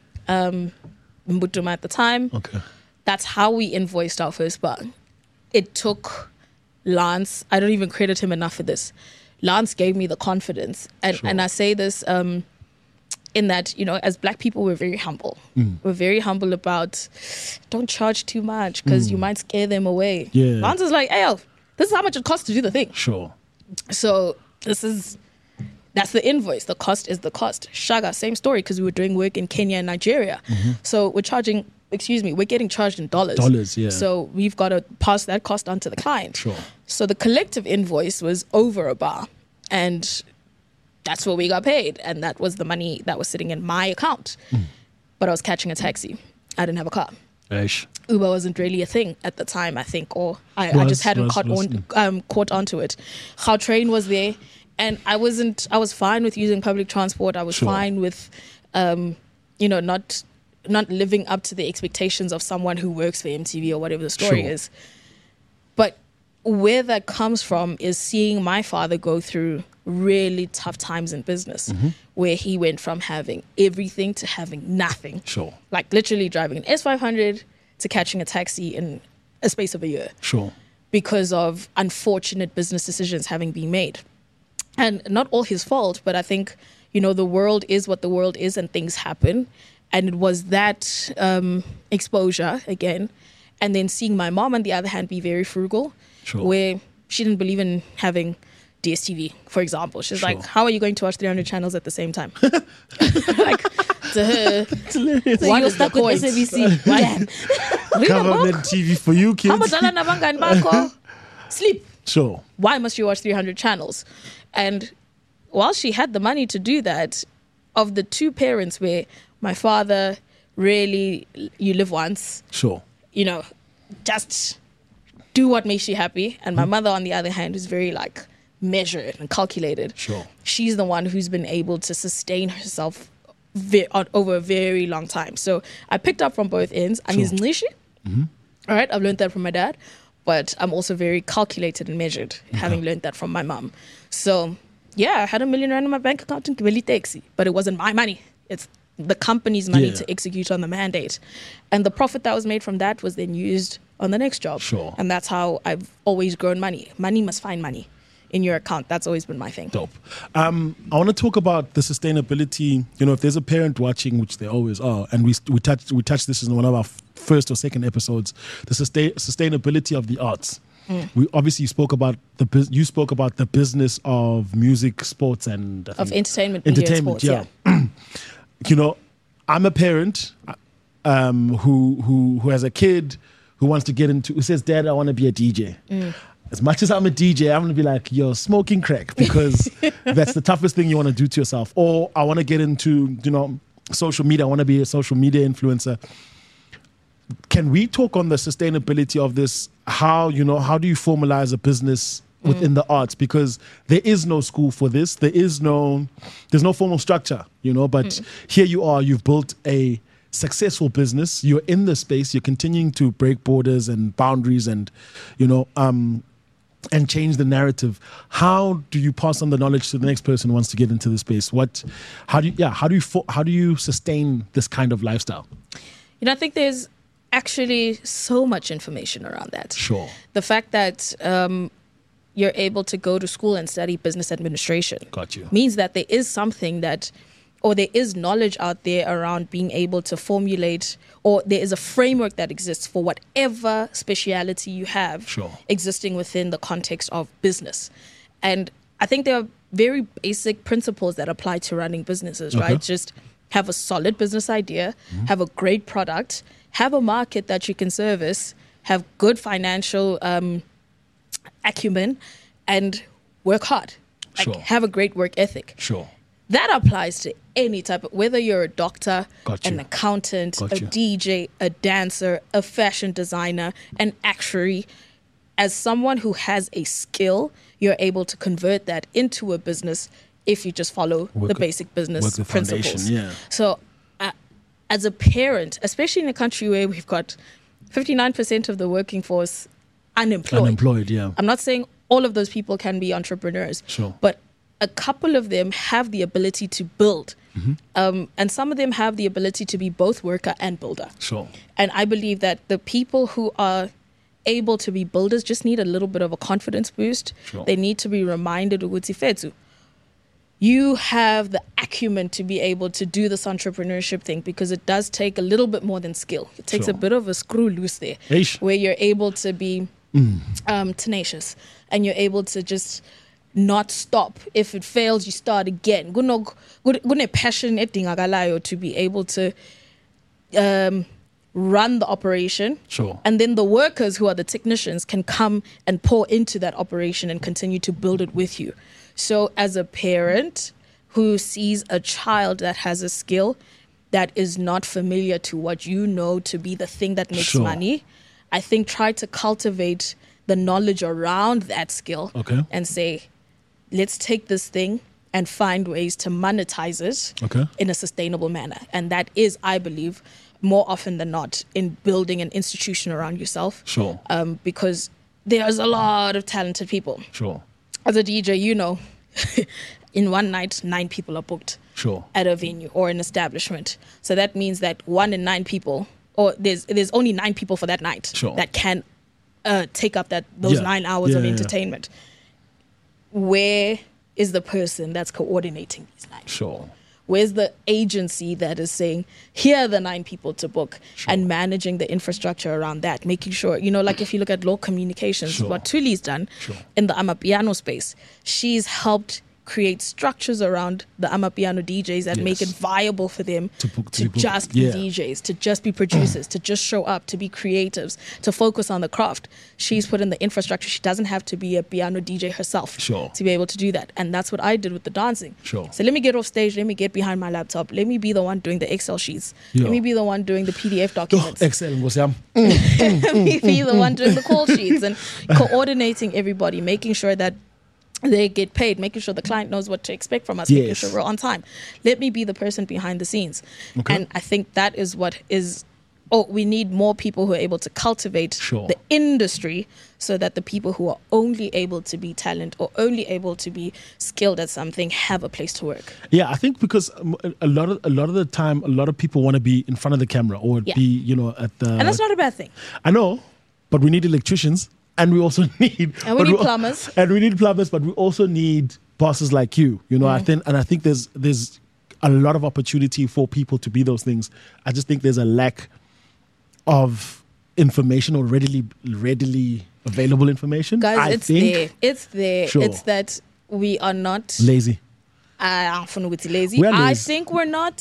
Mbutuma at the time. Okay. That's how we invoiced our first bar. It took Lance, I don't even credit him enough for this. Lance gave me the confidence. And I say this in that, as Black people, we're very humble. We're very humble about, don't charge too much because you might scare them away. Yeah. Lance is like, hey, this is how much it costs to do the thing. Sure. So that's the invoice. The cost is the cost. Shaga, same story, because we were doing work in Kenya and Nigeria. So we're getting charged in dollars. Dollars, yeah. So we've got to pass that cost on to the client. Sure. So the collective invoice was over a bar. And that's what we got paid. And that was the money that was sitting in my account. But I was catching a taxi. I didn't have a car. Uber wasn't really a thing at the time, I think, or I just hadn't caught onto it. Gautrain was there. And I was fine with using public transport. I was fine with, not living up to the expectations of someone who works for MTV or whatever the story is. But where that comes from is seeing my father go through really tough times in business, where he went from having everything to having nothing. Sure. Like literally driving an S500 to catching a taxi in a space of a year. Sure. Because of unfortunate business decisions having been made. And not all his fault, but I think, the world is what the world is and things happen. And it was that exposure again. And then seeing my mom, on the other hand, be very frugal, where she didn't believe in having DSTV, for example. She's like, how are you going to watch 300 channels at the same time? Like, to her, what is the point? SABC. Government TV for you kids. Sleep. Sure. Why must you watch 300 channels? And while she had the money to do that, of the 2 parents where my father really, you live once. Sure. Just do what makes you happy. And my mother, on the other hand, is very like, measured and calculated. Sure. She's the one who's been able to sustain herself over a very long time. So I picked up from both ends. I'm his nishi. All right, I've learned that from my dad, but I'm also very calculated and measured, having learned that from my mom. So yeah, I had R1 million in my bank account in Kibeli Taxi, but it wasn't my money. It's the company's money to execute on the mandate. And the profit that was made from that was then used on the next job. Sure. And that's how I've always grown money. Money must find money in your account. That's always been my thing. Dope. I want to talk about the sustainability. You know, if there's a parent watching, which there always are, and we touched this in one of our first or second episodes, the sustainability of the arts. We obviously spoke about the business of music, sports, and of entertainment, media, and sports. Yeah. You know, I'm a parent who has a kid who says, "Dad, I want to be a DJ." As much as I'm a DJ, I'm going to be like, "You're smoking crack," because that's the toughest thing you want to do to yourself. Or I want to get into, social media. I want to be a social media influencer. Can we talk on the sustainability of this? How do you formalize a business within the arts? Because there is no school for this. There's no formal structure, but here you are, you've built a successful business. You're in the space. You're continuing to break borders and boundaries and, and change the narrative. How do you pass on the knowledge to the next person who wants to get into the space? How do you sustain this kind of lifestyle? I think there's actually so much information around that. Sure. The fact that you're able to go to school and study business administration means that there is something there is knowledge out there around being able to formulate, or there is a framework that exists for whatever speciality you have existing within the context of business. And I think there are very basic principles that apply to running businesses, right? Just have a solid business idea, have a great product, have a market that you can service, have good financial acumen, and work hard. Have a great work ethic. Sure. That applies to any type of, whether you're a doctor, an accountant, a DJ, a dancer, a fashion designer, an actuary. As someone who has a skill, you're able to convert that into a business if you just follow the basic business principles. So as a parent, especially in a country where we've got 59% of the working force unemployed. I'm not saying all of those people can be entrepreneurs, but a couple of them have the ability to build. And some of them have the ability to be both worker and builder. And I believe that the people who are able to be builders just need a little bit of a confidence boost. They need to be reminded of Fetsu. You have the acumen to be able to do this entrepreneurship thing, because it does take a little bit more than skill. It takes a bit of a screw loose there, where you're able to be tenacious, and you're able to just not stop. If it fails, you start again. Gune passion edingakalayo to be able to run the operation. And then the workers, who are the technicians, can come and pour into that operation and continue to build it with you. So as a parent who sees a child that has a skill that is not familiar to what you know to be the thing that makes money, I think try to cultivate the knowledge around that skill and say, let's take this thing and find ways to monetize it in a sustainable manner. And that is, I believe, more often than not, in building an institution around yourself. Because there's a lot of talented people. As a DJ, in one night, 9 people are booked at a venue or an establishment. So that means that 1 in 9 people, or there's only 9 people for that night that can take up those 9 hours of entertainment. Where is the person that's coordinating these 9? Where's the agency that is saying, here are the 9 people to book, and managing the infrastructure around that, making sure, like if you look at Law Communications, what Thuli's done in the Amapiano space, she's helped create structures around the Amapiano DJs that make it viable for them to just be DJs, to just be producers, to just show up, to be creatives, to focus on the craft. She's put in the infrastructure. She doesn't have to be a piano DJ herself to be able to do that. And that's what I did with the dancing. So let me get off stage. Let me get behind my laptop. Let me be the one doing the Excel sheets. Let me be the one doing the PDF documents. Let me be the one doing the call sheets and coordinating everybody, making sure that they get paid, making sure the client knows what to expect from us, making sure we're on time. Let me be the person behind the scenes. Okay. And I think that is what is, we need more people who are able to cultivate the industry so that the people who are only able to be talent or only able to be skilled at something have a place to work. Yeah, I think because a lot of the time, a lot of people want to be in front of the camera or be, at the... And that's not a bad thing. I know, but we need electricians. And we also need... And we need plumbers. And we need plumbers, but we also need bosses like you. I think there's a lot of opportunity for people to be those things. I just think there's a lack of information or readily available information. Guys, It's there. Sure. It's that we are not... Lazy. lazy. I think we're not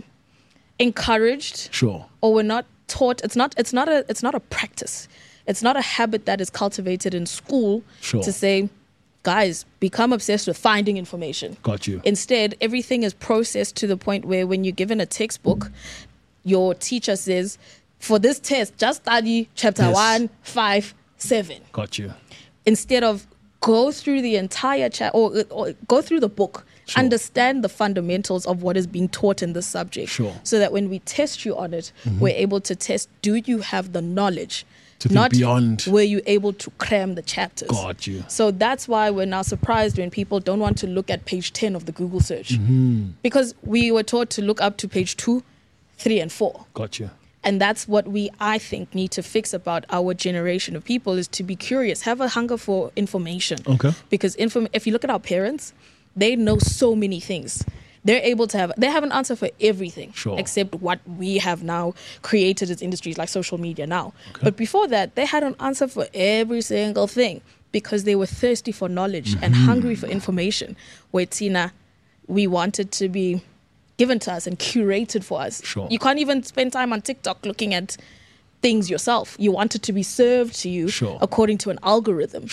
encouraged. Sure. Or we're not taught. It's not a practice. It's not a habit that is cultivated in school to say, guys, become obsessed with finding information. Got you. Instead, everything is processed to the point where when you're given a textbook, your teacher says, for this test, just study chapter 1, 5, 7. Got you. Instead of go through the entire or go through the book, understand the fundamentals of what is being taught in this subject. So that when we test you on it, we're able to test, do you have the knowledge? To think beyond. Were you able to cram the chapters? Got you. So that's why we're now surprised when people don't want to look at page 10 of the Google search. Because we were taught to look up to page 2, 3, and 4. Got you. And that's what I think, need to fix about our generation of people, is to be curious, have a hunger for information. Okay. Because if you look at our parents, they know so many things. They have an answer for everything except what we have now created as industries like social media now. Okay. But before that, they had an answer for every single thing because they were thirsty for knowledge and hungry for information. Where Tina, we wanted to be given to us and curated for us. You can't even spend time on TikTok looking at things yourself. You want it to be served to you according to an algorithm.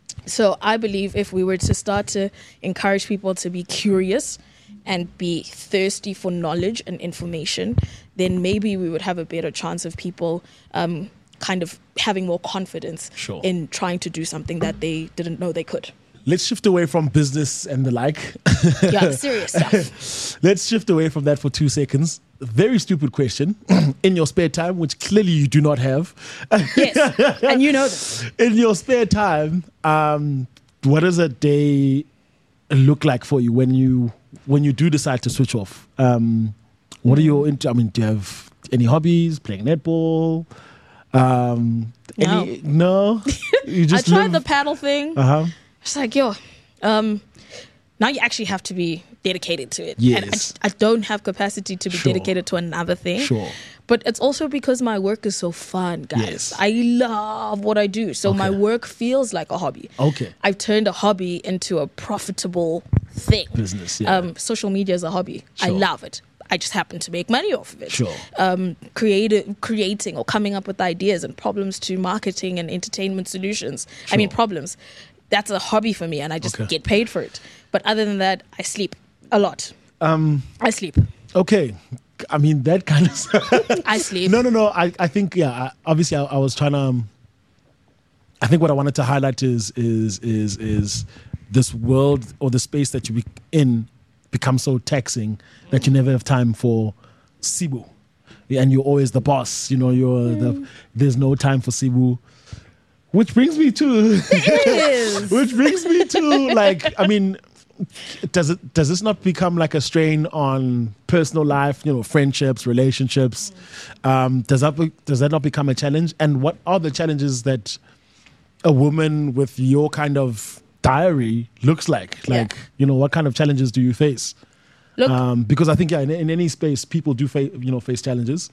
So I believe if we were to start to encourage people to be curious and be thirsty for knowledge and information, then maybe we would have a better chance of people kind of having more confidence in trying to do something that they didn't know they could. Let's shift away from business and the like. Serious stuff. Let's shift away from that for 2 seconds. Very stupid question. In your spare time, which clearly you do not have. Yes, and you know this. In your spare time, what does a day look like for you when you do decide to switch off? What are your do you have any hobbies? Playing netball? No. You just I tried the paddle thing. It's like, now you actually have to be dedicated to it. Yes. And I don't have capacity to be dedicated to another thing. But it's also because my work is so fun, guys. Yes. I love what I do. So my work feels like a hobby. Okay. I've turned a hobby into a profitable thing. Business, social media is a hobby. I love it. I just happen to make money off of it. Creating or coming up with ideas and problems to marketing and entertainment solutions. I mean, problems. That's a hobby for me, and I just get paid for it. But other than that, I sleep a lot. I sleep. Okay. I mean, that kind of stuff. I sleep. No. I think, obviously I was trying to, I think what I wanted to highlight is this world or the space that you in becomes so taxing that you never have time for Sibu. And you're always the boss. There's no time for Sibu. Which brings me to, does this not become like a strain on personal life, friendships, relationships? Does that not become a challenge? And what are the challenges that a woman with your kind of diary looks like? What kind of challenges do you face? Look, because I think in any space people do face challenges.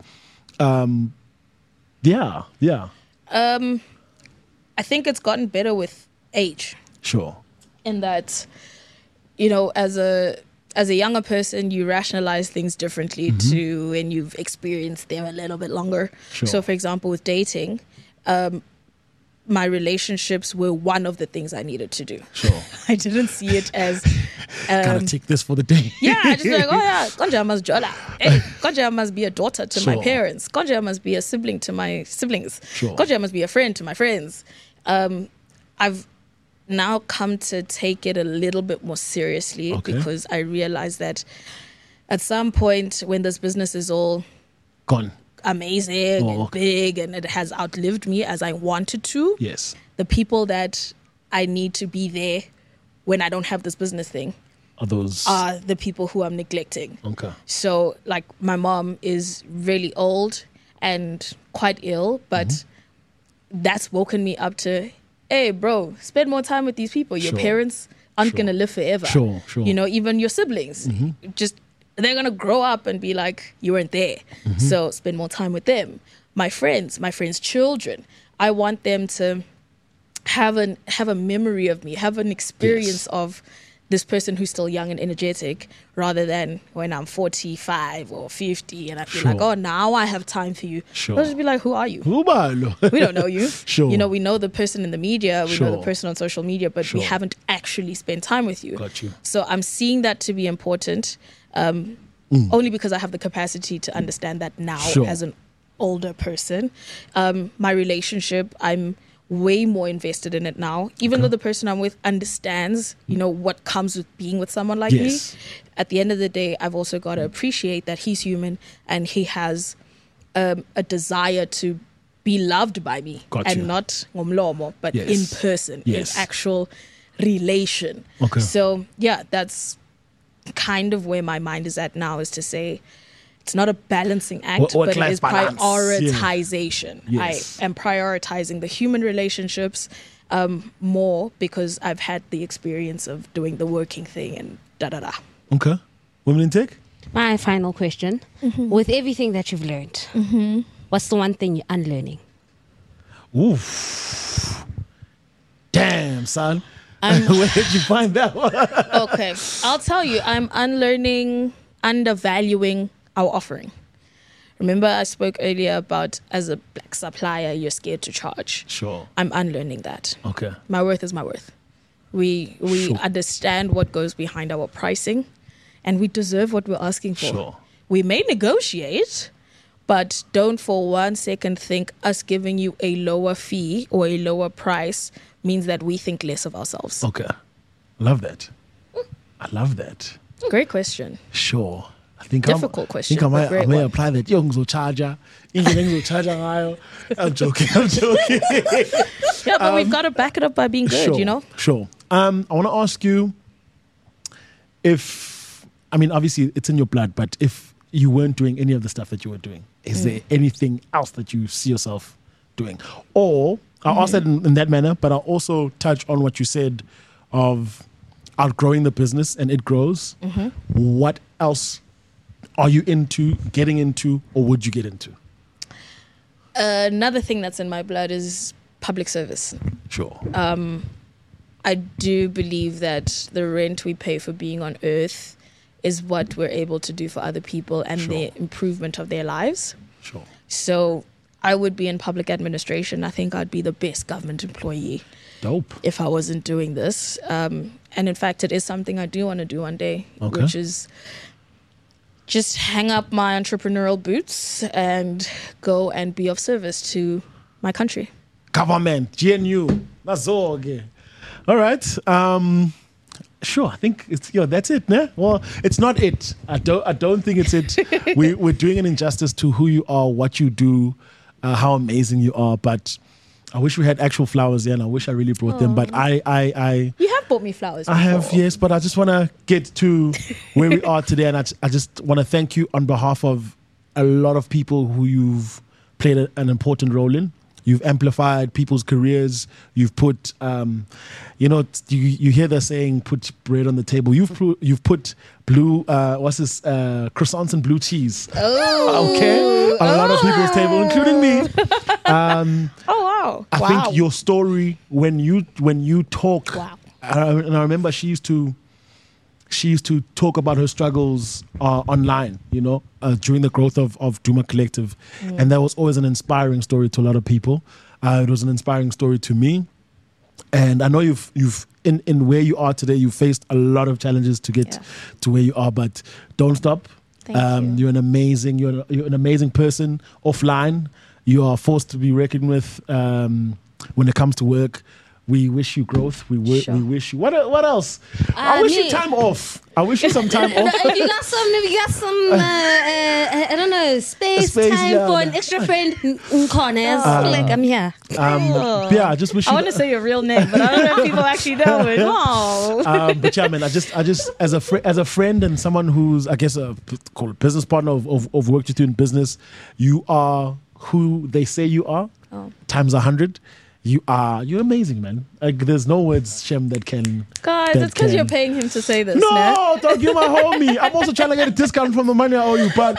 I think it's gotten better with age. In that, as a younger person, you rationalize things differently to when you've experienced them a little bit longer. So, for example, with dating, my relationships were one of the things I needed to do. I didn't see it as gotta take this for the day. I just like, Konja must jola. Hey, Konja must be a daughter to my parents. Konja must be a sibling to my siblings. Konja must be a friend to my friends. I've now come to take it a little bit more seriously because I realize that at some point when this business is all gone, amazing and big, and it has outlived me as I wanted to, the people that I need to be there when I don't have this business thing are the people who I'm neglecting. So like my mom is really old and quite ill, but that's woken me up to, hey bro, spend more time with these people. Your parents aren't gonna live forever. You know, even your siblings, they're gonna grow up and be like, you weren't there. So spend more time with them. My friends' children, I want them to have a memory of me, have an experience of this person who's still young and energetic, rather than when I'm 45 or 50 and I feel like, oh, now I have time for you. I'll just be like, who are you? We don't know you. You know, we know the person in the media, we know the person on social media, but we haven't actually spent time with you. So I'm seeing that to be important, only because I have the capacity to understand that now as an older person. My relationship, I'm way more invested in it now, even though the person I'm with understands, you know, what comes with being with someone like me. At the end of the day, I've also got to appreciate that he's human and he has a desire to be loved by me and not ngomlomo, but in person, in actual relation. So yeah, that's kind of where my mind is at now, is to say it's not a balancing act, but it is prioritization. I am prioritizing the human relationships more because I've had the experience of doing the working thing and da-da-da. Okay. Women intake? My final question. With everything that you've learned, what's the one thing you're unlearning? Oof. Damn, son. Where did you find that one? Okay. I'll tell you, I'm unlearning undervaluing our offering. Remember I spoke earlier about, as a black supplier, you're scared to charge. I'm unlearning that. My worth is my worth. We understand what goes behind our pricing, and we deserve what we're asking for. We may negotiate, but don't for 1 second think us giving you a lower fee or a lower price means that we think less of ourselves. Love that. I love that. Great question. I think difficult question. I may apply that. I'm joking. Yeah, but we've got to back it up by being good, you know? I want to ask you if, I mean, obviously it's in your blood, but if you weren't doing any of the stuff that you were doing, is there anything else that you see yourself doing? Or, I'll ask that in that manner, but I'll also touch on what you said of outgrowing the business and it grows. What else are you into, getting into, or would you get into? Another thing that's in my blood is public service. I do believe that the rent we pay for being on earth is what we're able to do for other people and the improvement of their lives. So I would be in public administration. I think I'd be the best government employee. If I wasn't doing this. And in fact, it is something I do want to do one day, which is just hang up my entrepreneurial boots and go and be of service to my country. Government, GNU, that's all again. All right. I think it's that's it, né? Well, it's not it. I don't think it's it. We're doing an injustice to who you are, what you do, how amazing you are, but I wish we had actual flowers here, and I wish I really brought them. But you have bought me flowers before. I have, yes, but I just want to get to where we are today, and I just want to thank you on behalf of a lot of people who you've played an important role in. You've amplified people's careers. You've put, you hear the saying, "Put bread on the table." You've put blue, croissants and blue cheese. On a lot of people's table, including me. Wow! I think your story when you talk, and I remember she used to talk about her struggles online, during the growth of Duma Collective. And that was always an inspiring story to a lot of people. It was an inspiring story to me. And I know you've in where you are today, you faced a lot of challenges to get to where you are, but don't stop. Thank you. You're an amazing person offline. You are forced to be reckoned with when it comes to work. We wish you growth. We Sure. wish you what else? I wish you time off. I wish you some time off. If you got some, I don't know, space time yeah. for an extra friend in corners. Like I'm here. Yeah, I just wish you. I want to say your real name, but I don't know if people actually know it. Wow. But yeah, man, I just as a friend and someone who's, I guess, called a business partner of work you do in business, you are who they say you are times 100. You're amazing, man. Like, there's no words, Shem, that can. Guys, it's because you're paying him to say this. No, dog, you're my homie. I'm also trying to get a discount from the money I owe you, but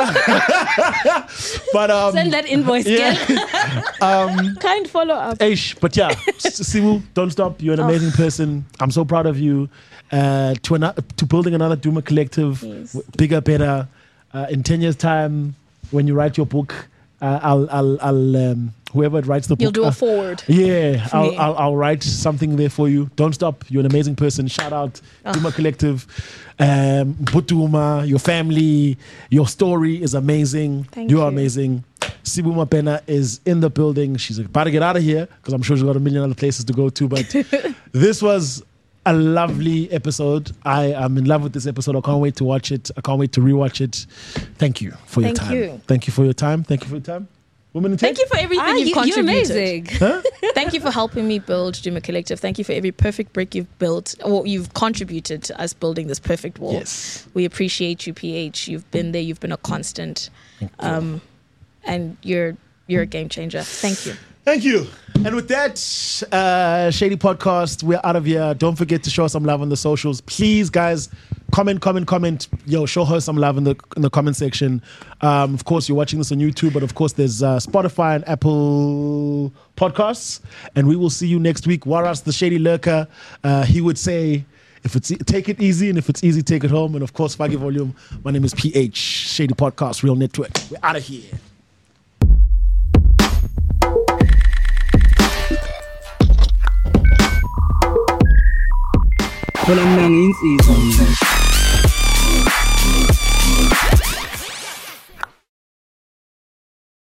Send that invoice again. Kind follow up. Aish, but yeah, Simu, don't stop. You're an amazing person. I'm so proud of you. To building another Duma collective, bigger, better. In 10 years' time, when you write your book, I'll whoever writes the book, you'll do a forward. Yeah, I'll write something there for you. Don't stop. You're an amazing person. Shout out Duma Collective, Butuma, your family. Your story is amazing. You are amazing. Sibuma Pena is in the building. She's about to get out of here because I'm sure she's got a million other places to go to. But this was a lovely episode. I am in love with this episode. I can't wait to watch it. I can't wait to rewatch it. Thank you for your time. Thank you for your time. Thank you for your time. Women in Thank you for everything you've contributed. You're amazing. Huh? Thank you for helping me build Duma Collective. Thank you for every perfect brick you've built or you've contributed to us building this perfect wall. Yes. We appreciate you, PH. You've been there. You've been a constant. And you're a game changer. Thank you. Thank you. And with that, Shady Podcast, we're out of here. Don't forget to show us some love on the socials. Please, guys, comment. Yo, show her some love in the comment section. Of course, you're watching this on YouTube, but of course, there's Spotify and Apple Podcasts. And we will see you next week. Waras, the Shady Lurker, he would say, take it easy, and if it's easy, take it home. And of course, Fagi Volume. My name is PH, Shady Podcast, Real Network. We're out of here. Walang nanging season.